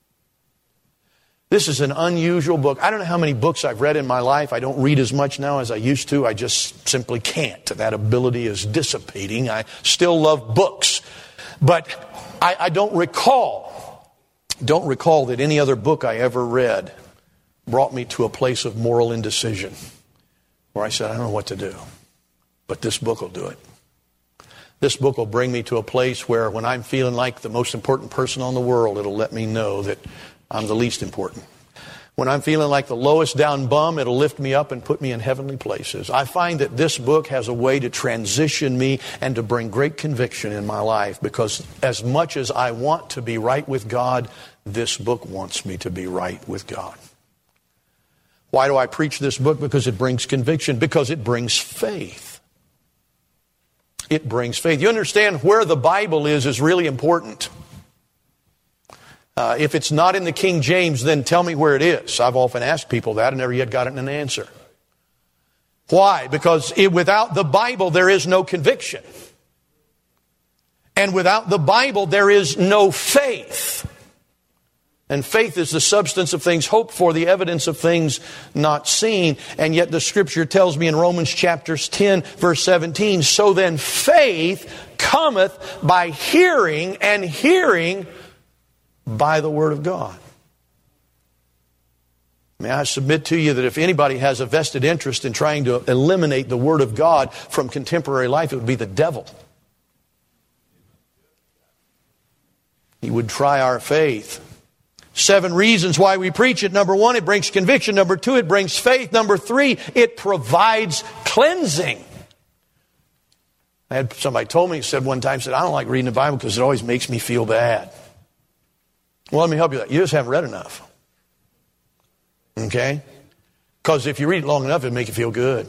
This is an unusual book. I don't know how many books I've read in my life. I don't read as much now as I used to. I just simply can't. That ability is dissipating. I still love books. But I don't recall that any other book I ever read brought me to a place of moral indecision where I said, I don't know what to do. But this book will do it. This book will bring me to a place where when I'm feeling like the most important person on the world, it'll let me know that I'm the least important. When I'm feeling like the lowest down bum, it'll lift me up and put me in heavenly places. I find that this book has a way to transition me and to bring great conviction in my life because as much as I want to be right with God, this book wants me to be right with God. Why do I preach this book? Because it brings conviction. Because it brings faith. It brings faith. You understand where the Bible is really important. If it's not in the King James, then tell me where it is. I've often asked people that and never yet gotten an answer. Why? Because without the Bible, there is no conviction. And without the Bible, there is no faith. And faith is the substance of things hoped for, the evidence of things not seen. And yet the Scripture tells me in Romans chapter 10, verse 17, so then faith cometh by hearing, and hearing by the Word of God. May I submit to you that if anybody has a vested interest in trying to eliminate the Word of God from contemporary life, it would be the devil. He would try our faith. 7 reasons why we preach it. Number 1, it brings conviction. Number 2, it brings faith. Number 3, it provides cleansing. I had somebody told me, said one time, I don't like reading the Bible because it always makes me feel bad. Well, let me help you with that. You just haven't read enough. Okay? Because if you read it long enough, it'll make you feel good.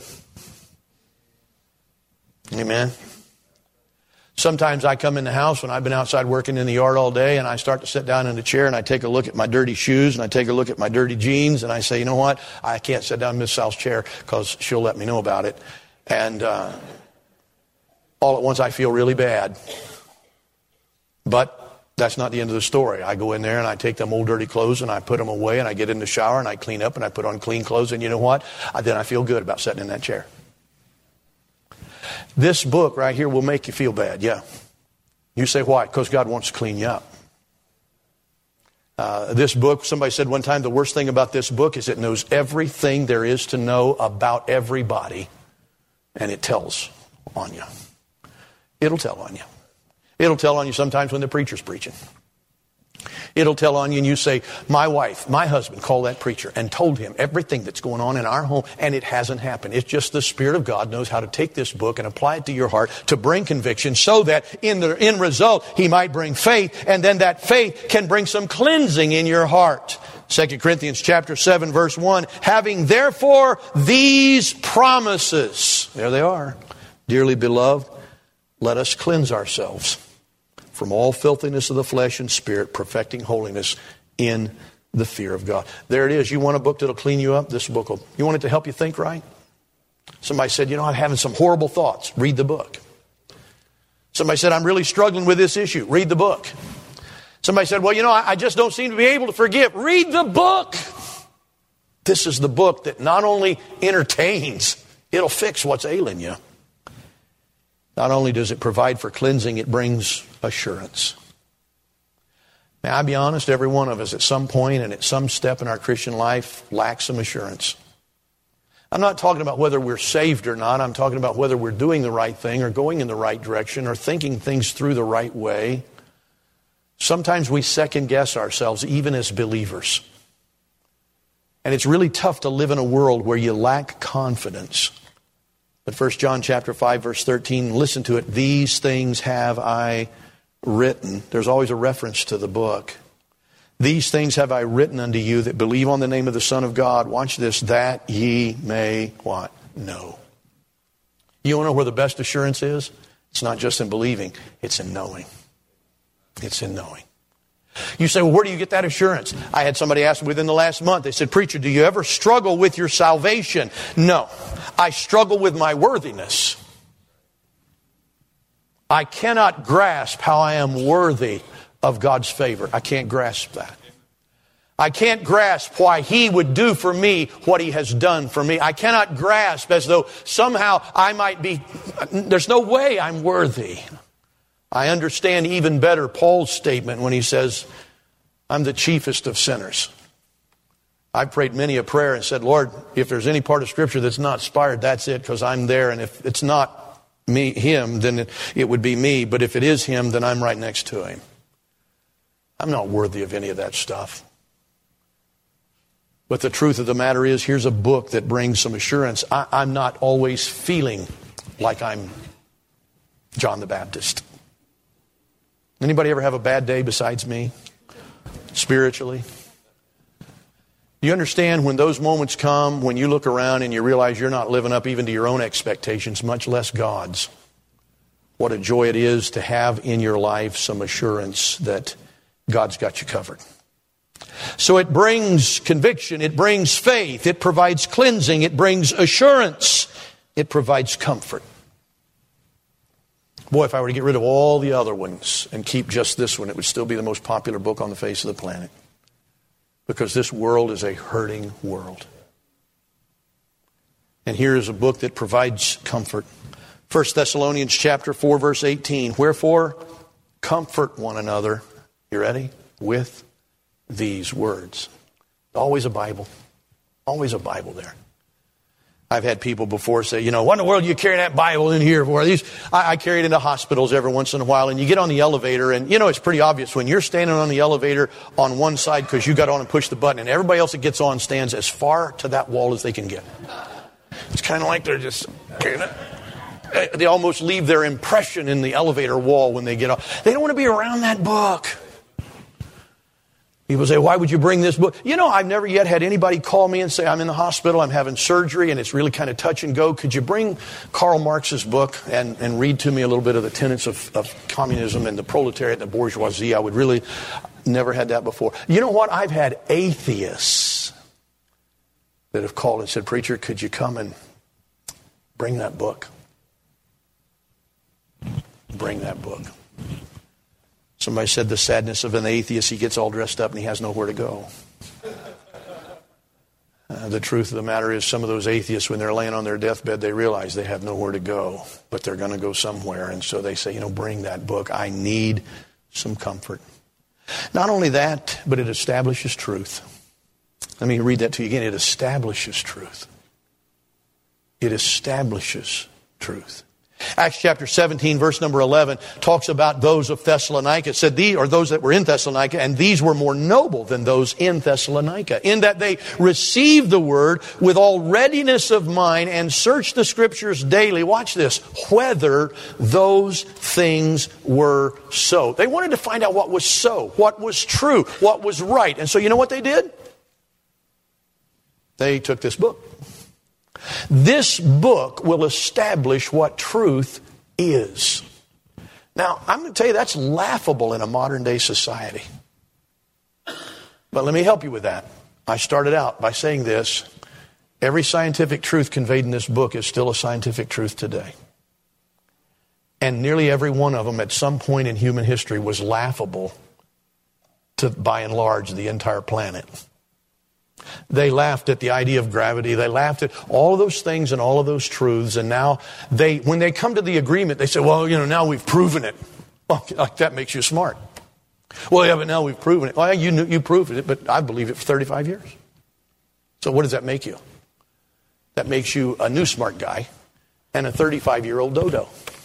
Amen? Sometimes I come in the house when I've been outside working in the yard all day, and I start to sit down in the chair and I take a look at my dirty shoes and I take a look at my dirty jeans and I say, you know what? I can't sit down in Miss South's chair because she'll let me know about it. And all at once I feel really bad. But that's not the end of the story. I go in there and I take them old dirty clothes and I put them away and I get in the shower and I clean up and I put on clean clothes, and you know what? Then I feel good about sitting in that chair. This book right here will make you feel bad, yeah. You say, why? Because God wants to clean you up. This book, somebody said one time, the worst thing about this book is it knows everything there is to know about everybody, and it tells on you. It'll tell on you. It'll tell on you sometimes when the preacher's preaching. It'll tell on you and you say, my wife, my husband called that preacher and told him everything that's going on in our home, and it hasn't happened. It's just the Spirit of God knows how to take this book and apply it to your heart to bring conviction so that in the end result, He might bring faith, and then that faith can bring some cleansing in your heart. 2 Corinthians chapter 7 verse 1, having therefore these promises, there they are, dearly beloved, let us cleanse ourselves from all filthiness of the flesh and spirit, perfecting holiness in the fear of God. There it is. You want a book that'll clean you up? This book will. You want it to help you think right? Somebody said, I'm having some horrible thoughts. Read the book. Somebody said, I'm really struggling with this issue. Read the book. Somebody said, I just don't seem to be able to forgive. Read the book. This is the book that not only entertains, it'll fix what's ailing you. Not only does it provide for cleansing, it brings assurance. May I be honest, every one of us at some point and at some step in our Christian life lacks some assurance. I'm not talking about whether we're saved or not. I'm talking about whether we're doing the right thing or going in the right direction or thinking things through the right way. Sometimes we second guess ourselves even as believers. And it's really tough to live in a world where you lack confidence. But 1 John chapter 5 verse 13, listen to it. These things have I written. There's always a reference to the book. These things have I written unto you that believe on the name of the Son of God. Watch this. That ye may what? Know. You want to know where the best assurance is? It's not just in believing. It's in knowing. It's in knowing. You say, well, where do you get that assurance? I had somebody ask me within the last month. They said, preacher, do you ever struggle with your salvation? No. I struggle with my worthiness. I cannot grasp how I am worthy of God's favor. I can't grasp that. I can't grasp why He would do for me what He has done for me. I cannot grasp as though somehow I might be, there's no way I'm worthy. I understand even better Paul's statement when he says, I'm the chiefest of sinners. I've prayed many a prayer and said, Lord, if there's any part of Scripture that's not inspired, that's it, because I'm there. And if it's not Him, then it would be me. But if it is Him, then I'm right next to Him. I'm not worthy of any of that stuff. But the truth of the matter is, here's a book that brings some assurance. I'm not always feeling like I'm John the Baptist. Anybody ever have a bad day besides me? Spiritually? You understand when those moments come, when you look around and you realize you're not living up even to your own expectations, much less God's. What a joy it is to have in your life some assurance that God's got you covered. So it brings conviction, it brings faith, it provides cleansing, it brings assurance, it provides comfort. Boy, if I were to get rid of all the other ones and keep just this one, it would still be the most popular book on the face of the planet. Because this world is a hurting world. And here is a book that provides comfort. 1 Thessalonians chapter 4, verse 18. Wherefore, comfort one another. You ready? With these words. Always a Bible. Always a Bible there. I've had people before say, what in the world are you carrying that Bible in here for? I carry it into hospitals every once in a while, and you get on the elevator, and it's pretty obvious when you're standing on the elevator on one side because you got on and pushed the button, and everybody else that gets on stands as far to that wall as they can get. It's kind of like they're just carrying it. They almost leave their impression in the elevator wall when they get off. They don't want to be around that book. People say, why would you bring this book? I've never yet had anybody call me and say, I'm in the hospital, I'm having surgery, and it's really kind of touch and go. Could you bring Karl Marx's book and read to me a little bit of the tenets of communism and the proletariat and the bourgeoisie? I would really never had that before. You know what? I've had atheists that have called and said, preacher, could you come and bring that book? Bring that book. Somebody said the sadness of an atheist, he gets all dressed up and he has nowhere to go. The truth of the matter is some of those atheists, when they're laying on their deathbed, they realize they have nowhere to go, but they're going to go somewhere. And so they say, bring that book. I need some comfort. Not only that, but it establishes truth. Let me read that to you again. It establishes truth. It establishes truth. Acts chapter 17, verse number 11, talks about those of Thessalonica. It said, those that were in Thessalonica, and these were more noble than those in Thessalonica, in that they received the word with all readiness of mind and searched the scriptures daily. Watch this. Whether those things were so. They wanted to find out what was so, what was true, what was right. And so you know what they did? They took this book. This book will establish what truth is. Now, I'm going to tell you that's laughable in a modern day society. But let me help you with that. I started out by saying this. Every scientific truth conveyed in this book is still a scientific truth today. And nearly every one of them at some point in human history was laughable to, by and large, the entire planet. They laughed at the idea of gravity. They laughed at all of those things and all of those truths. And now when they come to the agreement, they say, well, now we've proven it. Well, like that makes you smart. Well, yeah, but now we've proven it. Well, you proved it, but I believed it for 35 years. So what does that make you? That makes you a new smart guy and a 35-year-old dodo.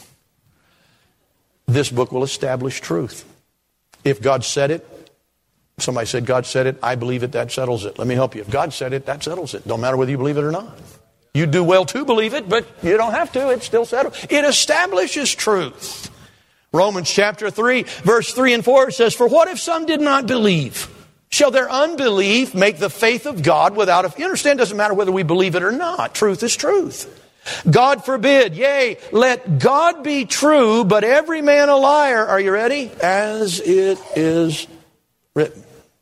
This book will establish truth. If God said it, somebody said, God said it, I believe it, that settles it. Let me help you. If God said it, that settles it. Don't matter whether you believe it or not. You do well to believe it, but you don't have to. It's still settled. It establishes truth. Romans chapter 3, verse 3 and 4 says, for what if some did not believe? Shall their unbelief make the faith of God without effect? You understand, it doesn't matter whether we believe it or not. Truth is truth. God forbid, yea, let God be true, but every man a liar. Are you ready? As it is written.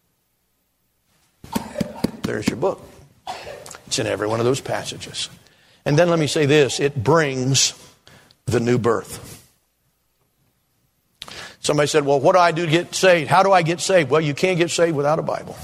There's your book. It's in every one of those passages. And then let me say this. It brings the new birth. Somebody said, well, what do I do to get saved? How do I get saved? Well, you can't get saved without a Bible.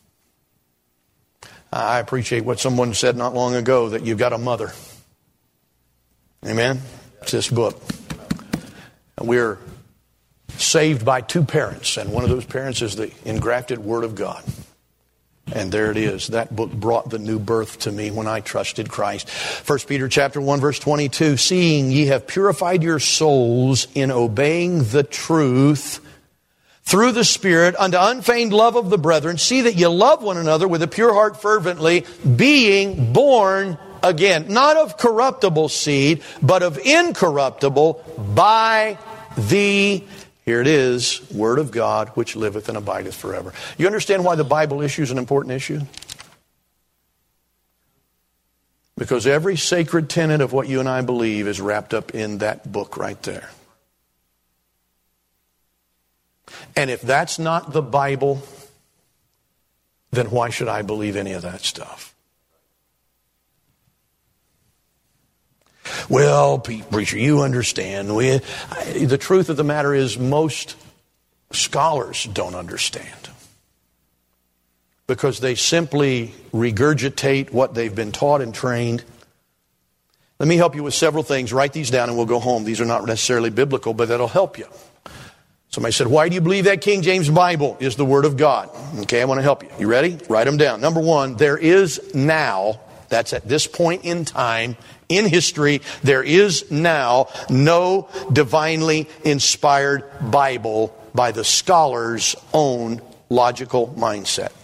I appreciate what someone said not long ago, that you've got a mother. Amen? It's this book. And we're saved by two parents, and one of those parents is the engrafted Word of God. And there it is. That book brought the new birth to me when I trusted Christ. 1 Peter chapter 1, verse 22, seeing ye have purified your souls in obeying the truth through the Spirit unto unfeigned love of the brethren, see that ye love one another with a pure heart fervently, being born again, not of corruptible seed, but of incorruptible, by the, here it is, Word of God, which liveth and abideth forever. You understand why the Bible issue is an important issue? Because every sacred tenet of what you and I believe is wrapped up in that book right there. And if that's not the Bible, then why should I believe any of that stuff? Well, preacher, you understand. The truth of the matter is most scholars don't understand. Because they simply regurgitate what they've been taught and trained. Let me help you with several things. Write these down and we'll go home. These are not necessarily biblical, but that'll help you. Somebody said, why do you believe that King James Bible is the Word of God? Okay, I want to help you. You ready? Write them down. Number one, there is now, that's at this point in time, in history, there is now no divinely inspired Bible by the scholar's own logical mindset.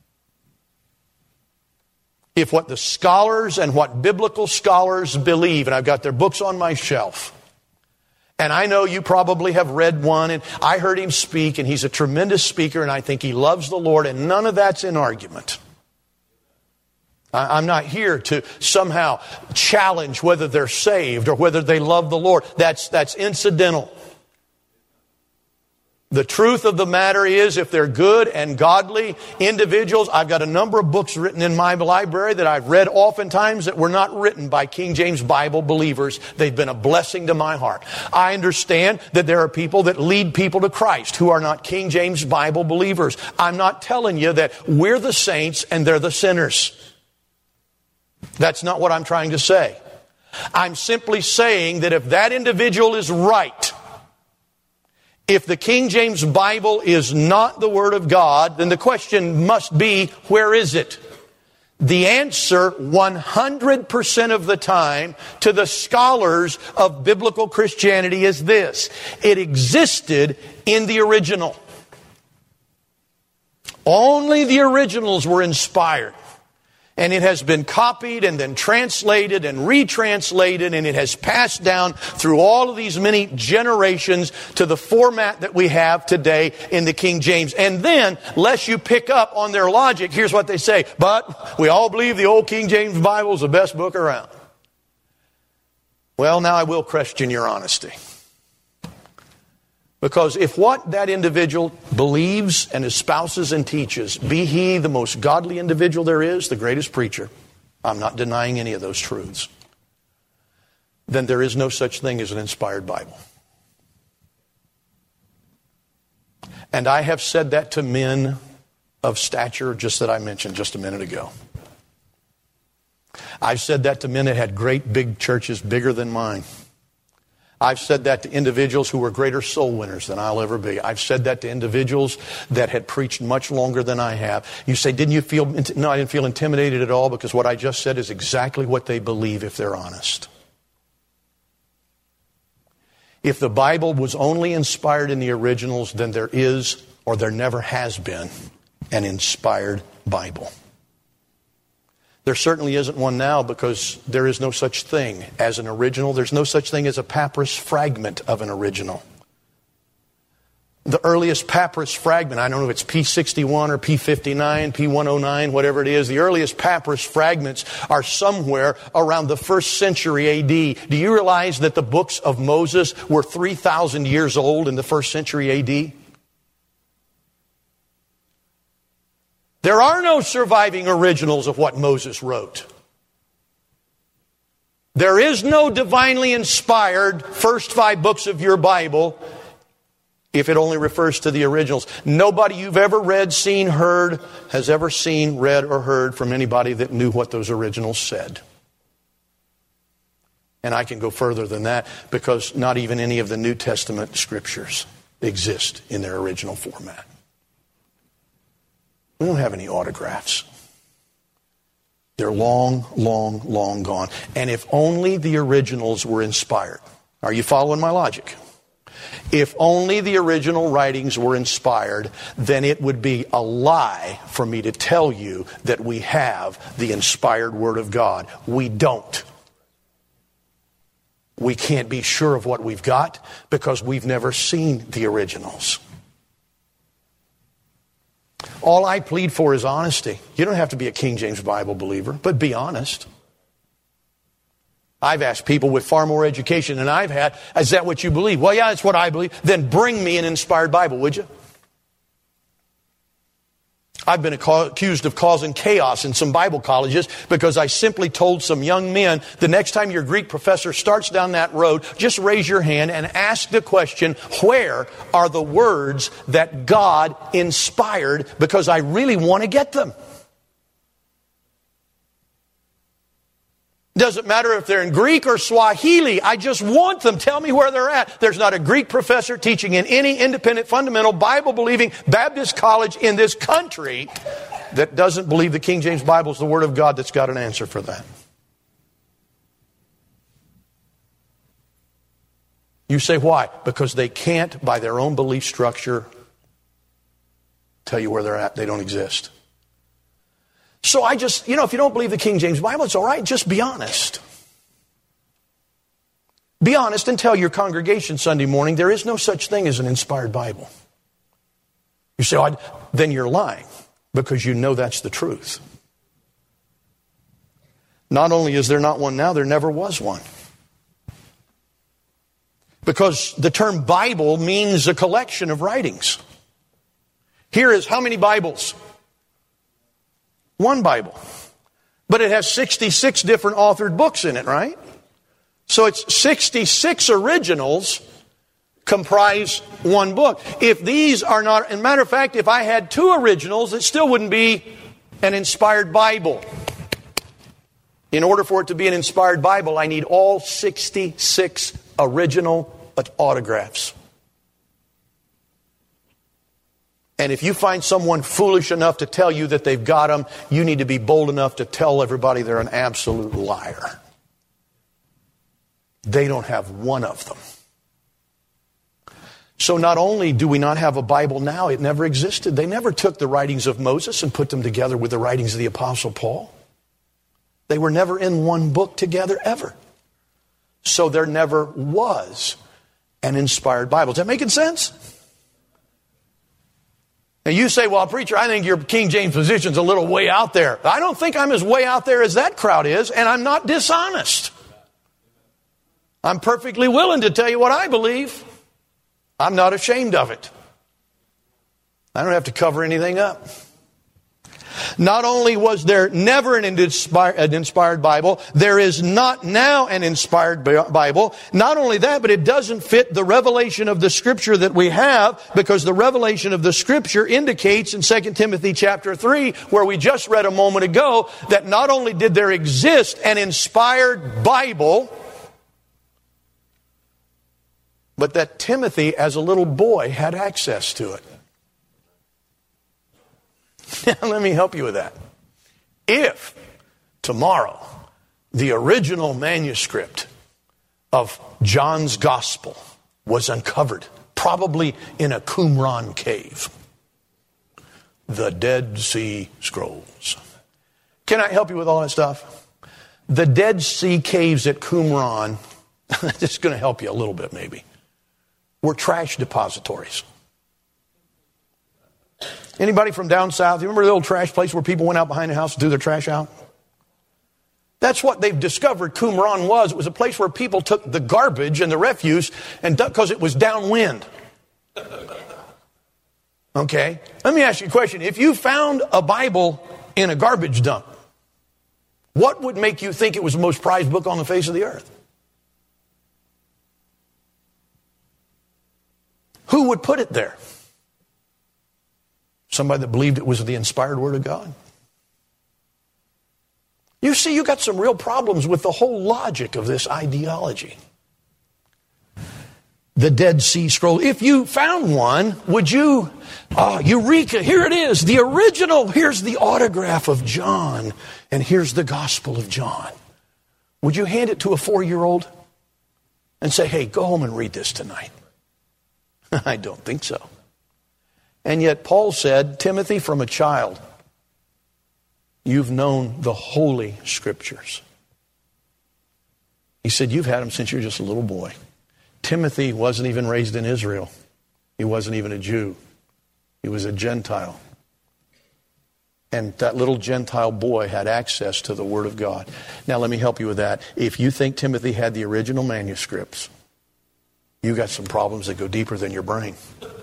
If what the scholars and what biblical scholars believe, and I've got their books on my shelf, and I know you probably have read one, and I heard him speak, and he's a tremendous speaker, and I think he loves the Lord, and none of that's in argument. I'm not here to somehow challenge whether they're saved or whether they love the Lord. That's incidental. The truth of the matter is, if they're good and godly individuals, I've got a number of books written in my library that I've read oftentimes that were not written by King James Bible believers. They've been a blessing to my heart. I understand that there are people that lead people to Christ who are not King James Bible believers. I'm not telling you that we're the saints and they're the sinners. That's not what I'm trying to say. I'm simply saying that if that individual is right, if the King James Bible is not the Word of God, then the question must be, where is it? The answer 100% of the time to the scholars of biblical Christianity is this: it existed in the original. Only the originals were inspired. And it has been copied and then translated and retranslated, and it has passed down through all of these many generations to the format that we have today in the King James. And then, lest you pick up on their logic, here's what they say: but we all believe the old King James Bible is the best book around. Well, now I will question your honesty. Because if what that individual believes and espouses and teaches, be he the most godly individual there is, the greatest preacher, I'm not denying any of those truths, then there is no such thing as an inspired Bible. And I have said that to men of stature just that I mentioned just a minute ago. I've said that to men that had great big churches, bigger than mine. I've said that to individuals who were greater soul winners than I'll ever be. I've said that to individuals that had preached much longer than I have. You say, didn't you feel... No, I didn't feel intimidated at all, because what I just said is exactly what they believe if they're honest. If the Bible was only inspired in the originals, then there is, or there never has been, an inspired Bible. There certainly isn't one now, because there is no such thing as an original. There's no such thing as a papyrus fragment of an original. The earliest papyrus fragment, I don't know if it's P61 or P59, P109, whatever it is, the earliest papyrus fragments are somewhere around the 1st century A.D. Do you realize that the books of Moses were 3,000 years old in the 1st century A.D.? There are no surviving originals of what Moses wrote. There is no divinely inspired first 5 books of your Bible if it only refers to the originals. Nobody you've ever read, seen, heard has ever seen, read, or heard from anybody that knew what those originals said. And I can go further than that, because not even any of the New Testament scriptures exist in their original format. We don't have any autographs. They're long, long, long gone. And if only the originals were inspired. Are you following my logic? If only the original writings were inspired, then it would be a lie for me to tell you that we have the inspired Word of God. We don't. We can't be sure of what we've got because we've never seen the originals. All I plead for is honesty. You don't have to be a King James Bible believer, but be honest. I've asked people with far more education than I've had, is that what you believe? Well, yeah, that's what I believe. Then bring me an inspired Bible, would you? I've been accused of causing chaos in some Bible colleges because I simply told some young men, the next time your Greek professor starts down that road, just raise your hand and ask the question, where are the words that God inspired? Because I really want to get them. Doesn't matter if they're in Greek or Swahili. I just want them. Tell me where they're at. There's not a Greek professor teaching in any independent, fundamental, Bible-believing Baptist college in this country that doesn't believe the King James Bible is the Word of God that's got an answer for that. You say, why? Because they can't, by their own belief structure, tell you where they're at. They don't exist. So I just, if you don't believe the King James Bible, it's all right. Just be honest. Be honest and tell your congregation Sunday morning there is no such thing as an inspired Bible. You say, then you're lying because you know that's the truth. Not only is there not one now, there never was one. Because the term Bible means a collection of writings. Here is how many Bibles? One Bible. But it has 66 different authored books in it, right? So it's 66 originals comprise one book. If these are not, as a matter of fact, if I had 2 originals, it still wouldn't be an inspired Bible. In order for it to be an inspired Bible, I need all 66 original autographs. And if you find someone foolish enough to tell you that they've got them, you need to be bold enough to tell everybody they're an absolute liar. They don't have one of them. So not only do we not have a Bible now, it never existed. They never took the writings of Moses and put them together with the writings of the Apostle Paul. They were never in one book together ever. So there never was an inspired Bible. Is that making sense? Now you say, well, preacher, I think your King James position's a little way out there. I don't think I'm as way out there as that crowd is, and I'm not dishonest. I'm perfectly willing to tell you what I believe. I'm not ashamed of it. I don't have to cover anything up. Not only was there never an inspired Bible, there is not now an inspired Bible. Not only that, but it doesn't fit the revelation of the Scripture that we have, because the revelation of the Scripture indicates in 2 Timothy chapter 3, where we just read a moment ago, that not only did there exist an inspired Bible, but that Timothy, as a little boy, had access to it. Let me help you with that. If tomorrow the original manuscript of John's Gospel was uncovered, probably in a Qumran cave, the Dead Sea Scrolls. Can I help you with all that stuff? The Dead Sea caves at Qumran, this is going to help you a little bit maybe, were trash depositories. Anybody from down south, you remember the old trash place where people went out behind the house to do their trash out? That's what they've discovered Qumran was. It was a place where people took the garbage and the refuse and because it was downwind. Okay? Let me ask you a question. If you found a Bible in a garbage dump, what would make you think it was the most prized book on the face of the earth? Who would put it there? Somebody that believed it was the inspired Word of God. You see, you got some real problems with the whole logic of this ideology. The Dead Sea Scroll. If you found one, would you, Eureka, here it is, the original, here's the autograph of John, and here's the Gospel of John. Would you hand it to a 4-year-old and say, hey, go home and read this tonight? I don't think so. And yet Paul said, Timothy, from a child, you've known the Holy Scriptures. He said, you've had them since you're just a little boy. Timothy wasn't even raised in Israel. He wasn't even a Jew. He was a Gentile. And that little Gentile boy had access to the Word of God. Now let me help you with that. If you think Timothy had the original manuscripts, you got some problems that go deeper than your brain.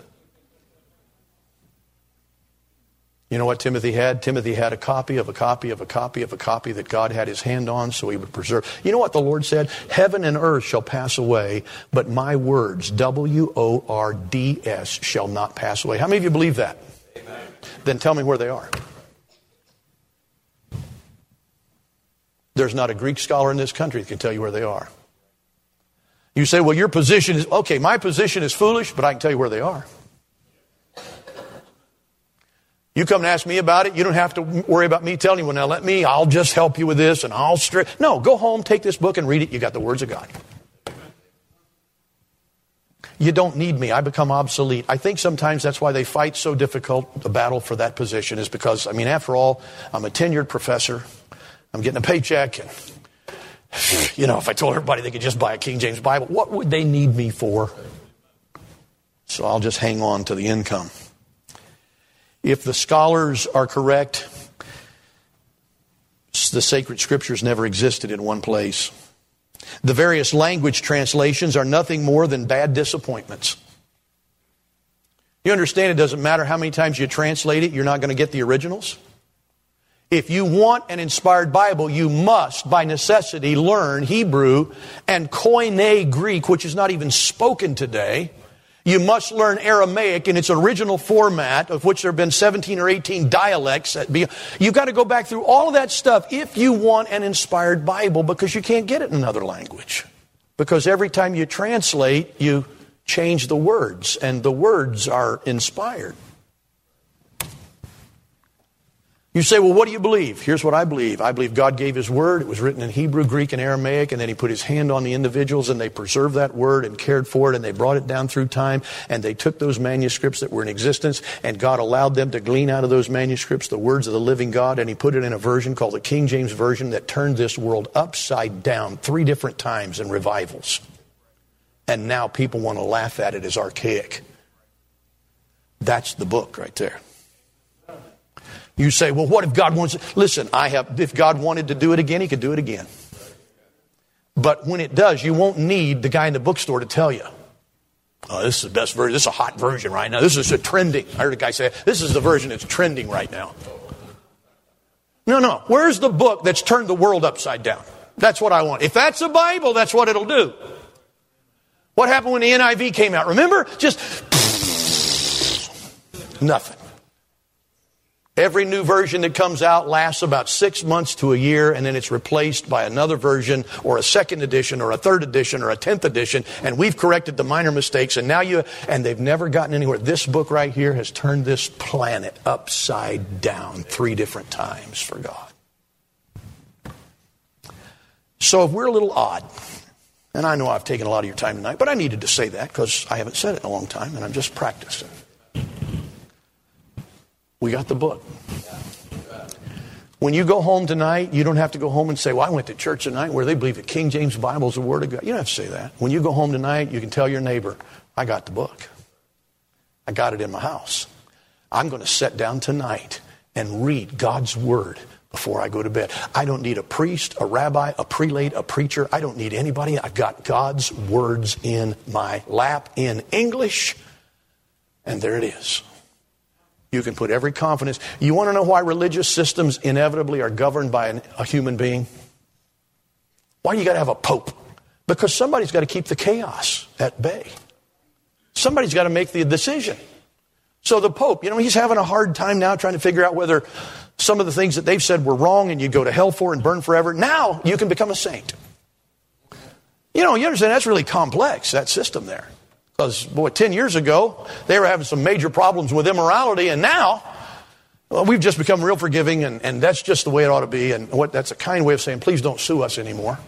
You know what Timothy had? Timothy had a copy of a copy of a copy of a copy that God had his hand on so he would preserve. You know what the Lord said? Heaven and earth shall pass away, but my words, W-O-R-D-S, shall not pass away. How many of you believe that? Amen. Then tell me where they are. There's not a Greek scholar in this country that can tell you where they are. You say, well, your position is, okay, my position is foolish, but I can tell you where they are. You come and ask me about it, you don't have to worry about me telling you, well, now I'll just help you with this and No, go home, take this book and read it. You got the words of God. You don't need me. I become obsolete. I think sometimes that's why they fight so difficult, the battle for that position, is because, after all, I'm a tenured professor. I'm getting a paycheck. And, if I told everybody they could just buy a King James Bible, what would they need me for? So I'll just hang on to the income. If the scholars are correct, the sacred scriptures never existed in one place. The various language translations are nothing more than bad disappointments. You understand, it doesn't matter how many times you translate it, you're not going to get the originals. If you want an inspired Bible, you must, by necessity, learn Hebrew and Koine Greek, which is not even spoken today. You must learn Aramaic in its original format, of which there have been 17 or 18 dialects. You've got to go back through all of that stuff if you want an inspired Bible, because you can't get it in another language. Because every time you translate, you change the words, and the words are inspired. You say, well, what do you believe? Here's what I believe. I believe God gave His Word. It was written in Hebrew, Greek, and Aramaic, and then He put His hand on the individuals, and they preserved that Word and cared for it, and they brought it down through time, and they took those manuscripts that were in existence, and God allowed them to glean out of those manuscripts the words of the living God, and He put it in a version called the King James Version that turned this world upside down 3 different times in revivals. And now people want to laugh at it as archaic. That's the book right there. You say, well, what if God wants it? Listen, if God wanted to do it again, He could do it again. But when it does, you won't need the guy in the bookstore to tell you, oh, this is the best version. This is a hot version right now. This is a trending. I heard a guy say, this is the version that's trending right now. No. Where's the book that's turned the world upside down? That's what I want. If that's a Bible, that's what it'll do. What happened when the NIV came out? Remember? Just nothing. Every new version that comes out lasts about 6 months to a year, and then it's replaced by another version or a second edition or a third edition or a 10th edition, and we've corrected the minor mistakes, and they've never gotten anywhere. This book right here has turned this planet upside down 3 different times for God. So if we're a little odd, and I know I've taken a lot of your time tonight, but I needed to say that because I haven't said it in a long time, and I'm just practicing. We got the book. When you go home tonight, you don't have to go home and say, well, I went to church tonight where they believe the King James Bible is the Word of God. You don't have to say that. When you go home tonight, you can tell your neighbor, I got the book. I got it in my house. I'm going to sit down tonight and read God's Word before I go to bed. I don't need a priest, a rabbi, a prelate, a preacher. I don't need anybody. I've got God's words in my lap in English, and there it is. You can put every confidence. You want to know why religious systems inevitably are governed by a human being? Why do you got to have a pope? Because somebody's got to keep the chaos at bay. Somebody's got to make the decision. So the pope, he's having a hard time now trying to figure out whether some of the things that they've said were wrong and you go to hell for and burn forever. Now you can become a saint. You understand that's really complex, that system there. Because, 10 years ago, they were having some major problems with immorality, and now, we've just become real forgiving, and that's just the way it ought to be, and that's a kind way of saying, please don't sue us anymore.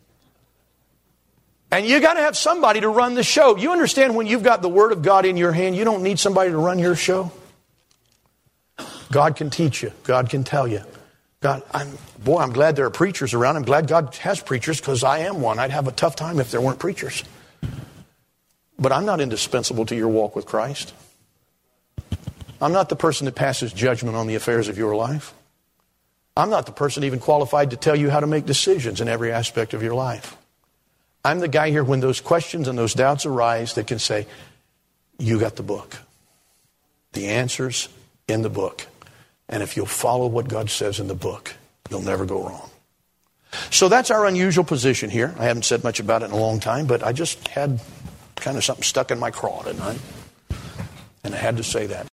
And you got to have somebody to run the show. You understand when you've got the Word of God in your hand, you don't need somebody to run your show? God can teach you. God can tell you. I'm glad there are preachers around. I'm glad God has preachers, because I am one. I'd have a tough time if there weren't preachers. But I'm not indispensable to your walk with Christ. I'm not the person that passes judgment on the affairs of your life. I'm not the person even qualified to tell you how to make decisions in every aspect of your life. I'm the guy here when those questions and those doubts arise that can say, you got the book. The answer's in the book. And if you'll follow what God says in the book, you'll never go wrong. So that's our unusual position here. I haven't said much about it in a long time, but I just had kind of something stuck in my craw tonight. And I had to say that.